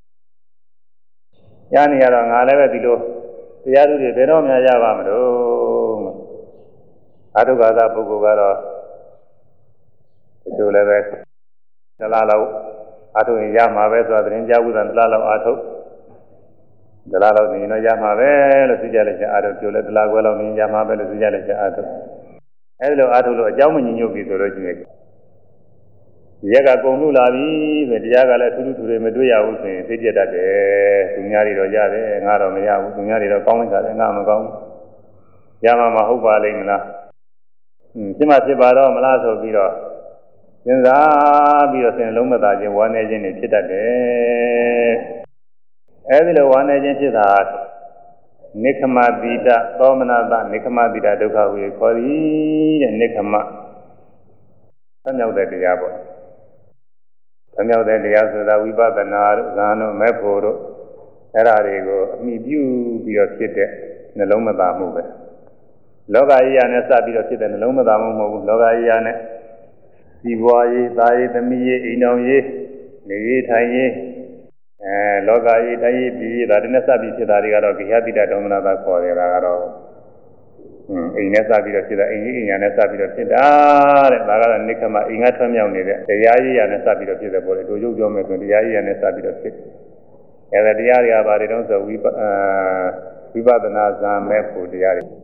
ကြားနေရတော့ငါလည်းပဲဒီလိုတရားသူတွေဘယ်တော့မှရပါမလို့အာထုကာသပုဂ္ဂိုလ်ကတော့ဒီလိုလည်းပဲသလားလောက်အာထုရင်ရမှာပဲဆိုတာသတင်းကြားဘူးသလားလောက်အာထုသလားလောက်နေတော့ရမှာပဲလို့သိကြလိုက်ချင်အာထုပြောလဲသလားခွဲလောက်နေရမှာပဲလို့သိကြလိုက်ချင်အာထုအဲဒီလိုအာထုလို့အကြောင်းမညင်ညွတ်ပြီဆိုလို့ရှိရင်ရက်ကကုန်လို့လာပြီဆိုတရားကလည်းထူးထူးထူတွေမတွေ့ရဘူးဆိုရင်သိကြတတ်တယ်သူများတွေတော့ရတယ်ငါတော့မရဘူးသူများတွေတော့ကောင်းလိုက်တာလည်းငါမကောင်းဘူးရမှာမဟုတ်ပါလိမ့်မလားอืมဖြစ်မှဖြစ်ပါတော့မလားဆိုပြီးတော့စဉ်းစားပြီးတော့စဉ်လုံးမသာခြင်းဝါနေခြင်းတွေဖြစ်တတ်တယ်အဲဒီလိုဝါနေခြင်းဖြစ်တာနိခမတိတသောမနတနိခမတိတဒုက္ခဝေခေါ်သည်တဲ့နိခမဆံ့ရောက်တဲ့တရားပေါ့ဆံ့ရောက်တဲ့တရားဆိုတာဝိပဿနာတို့ဇာန်တို့မဲ့ဖို့တို့အဲ့ဒါတွေကိုအမိပြုပြီးတော့ဖြစ်တဲ့နှလုံးမသာမှုပဲလောကကြီးရနဲ့စပြီးတော့ဖြစ်တဲ့နှလုံးမသာမှုမဟုတ်ဘူးလောကကြီးရနဲ့စီပွားရေးသားရေးသမီးရေးအိမ်တော်ရေးနေရေးထိုင်ရေးအဲလောကကြီးတိုင်းရေးပြည်ရေးဒါတည်းနဲ့စပြီးဖြစ်တာတွေကတော့ဂိယတိတဒေါမနတာခေါ်တယ်ဒါကတော့อืมအိမ်နဲ့စပြီးတော့ဖြစ်တာအိမ်ကြီးအိမ်ညာနဲ့စပြီးတော့ဖြစ်တာတဲ့ဒါကတော့နိခမအိမ်ကထွံ့မြောက်နေတဲ့တရားရေးရနဲ့စပြီးတော့ဖြစ်တယ်ပေါ့လေတို့ရုပ်ပြောမယ်ဆိုတရားရေးရနဲ့စပြီးတော့ဖြစ်အဲဒါတရားတွေကဘာတွေတုံးဆိုဝိပဝိပဿနာဇာမဲ့ဖို့တရားတွေ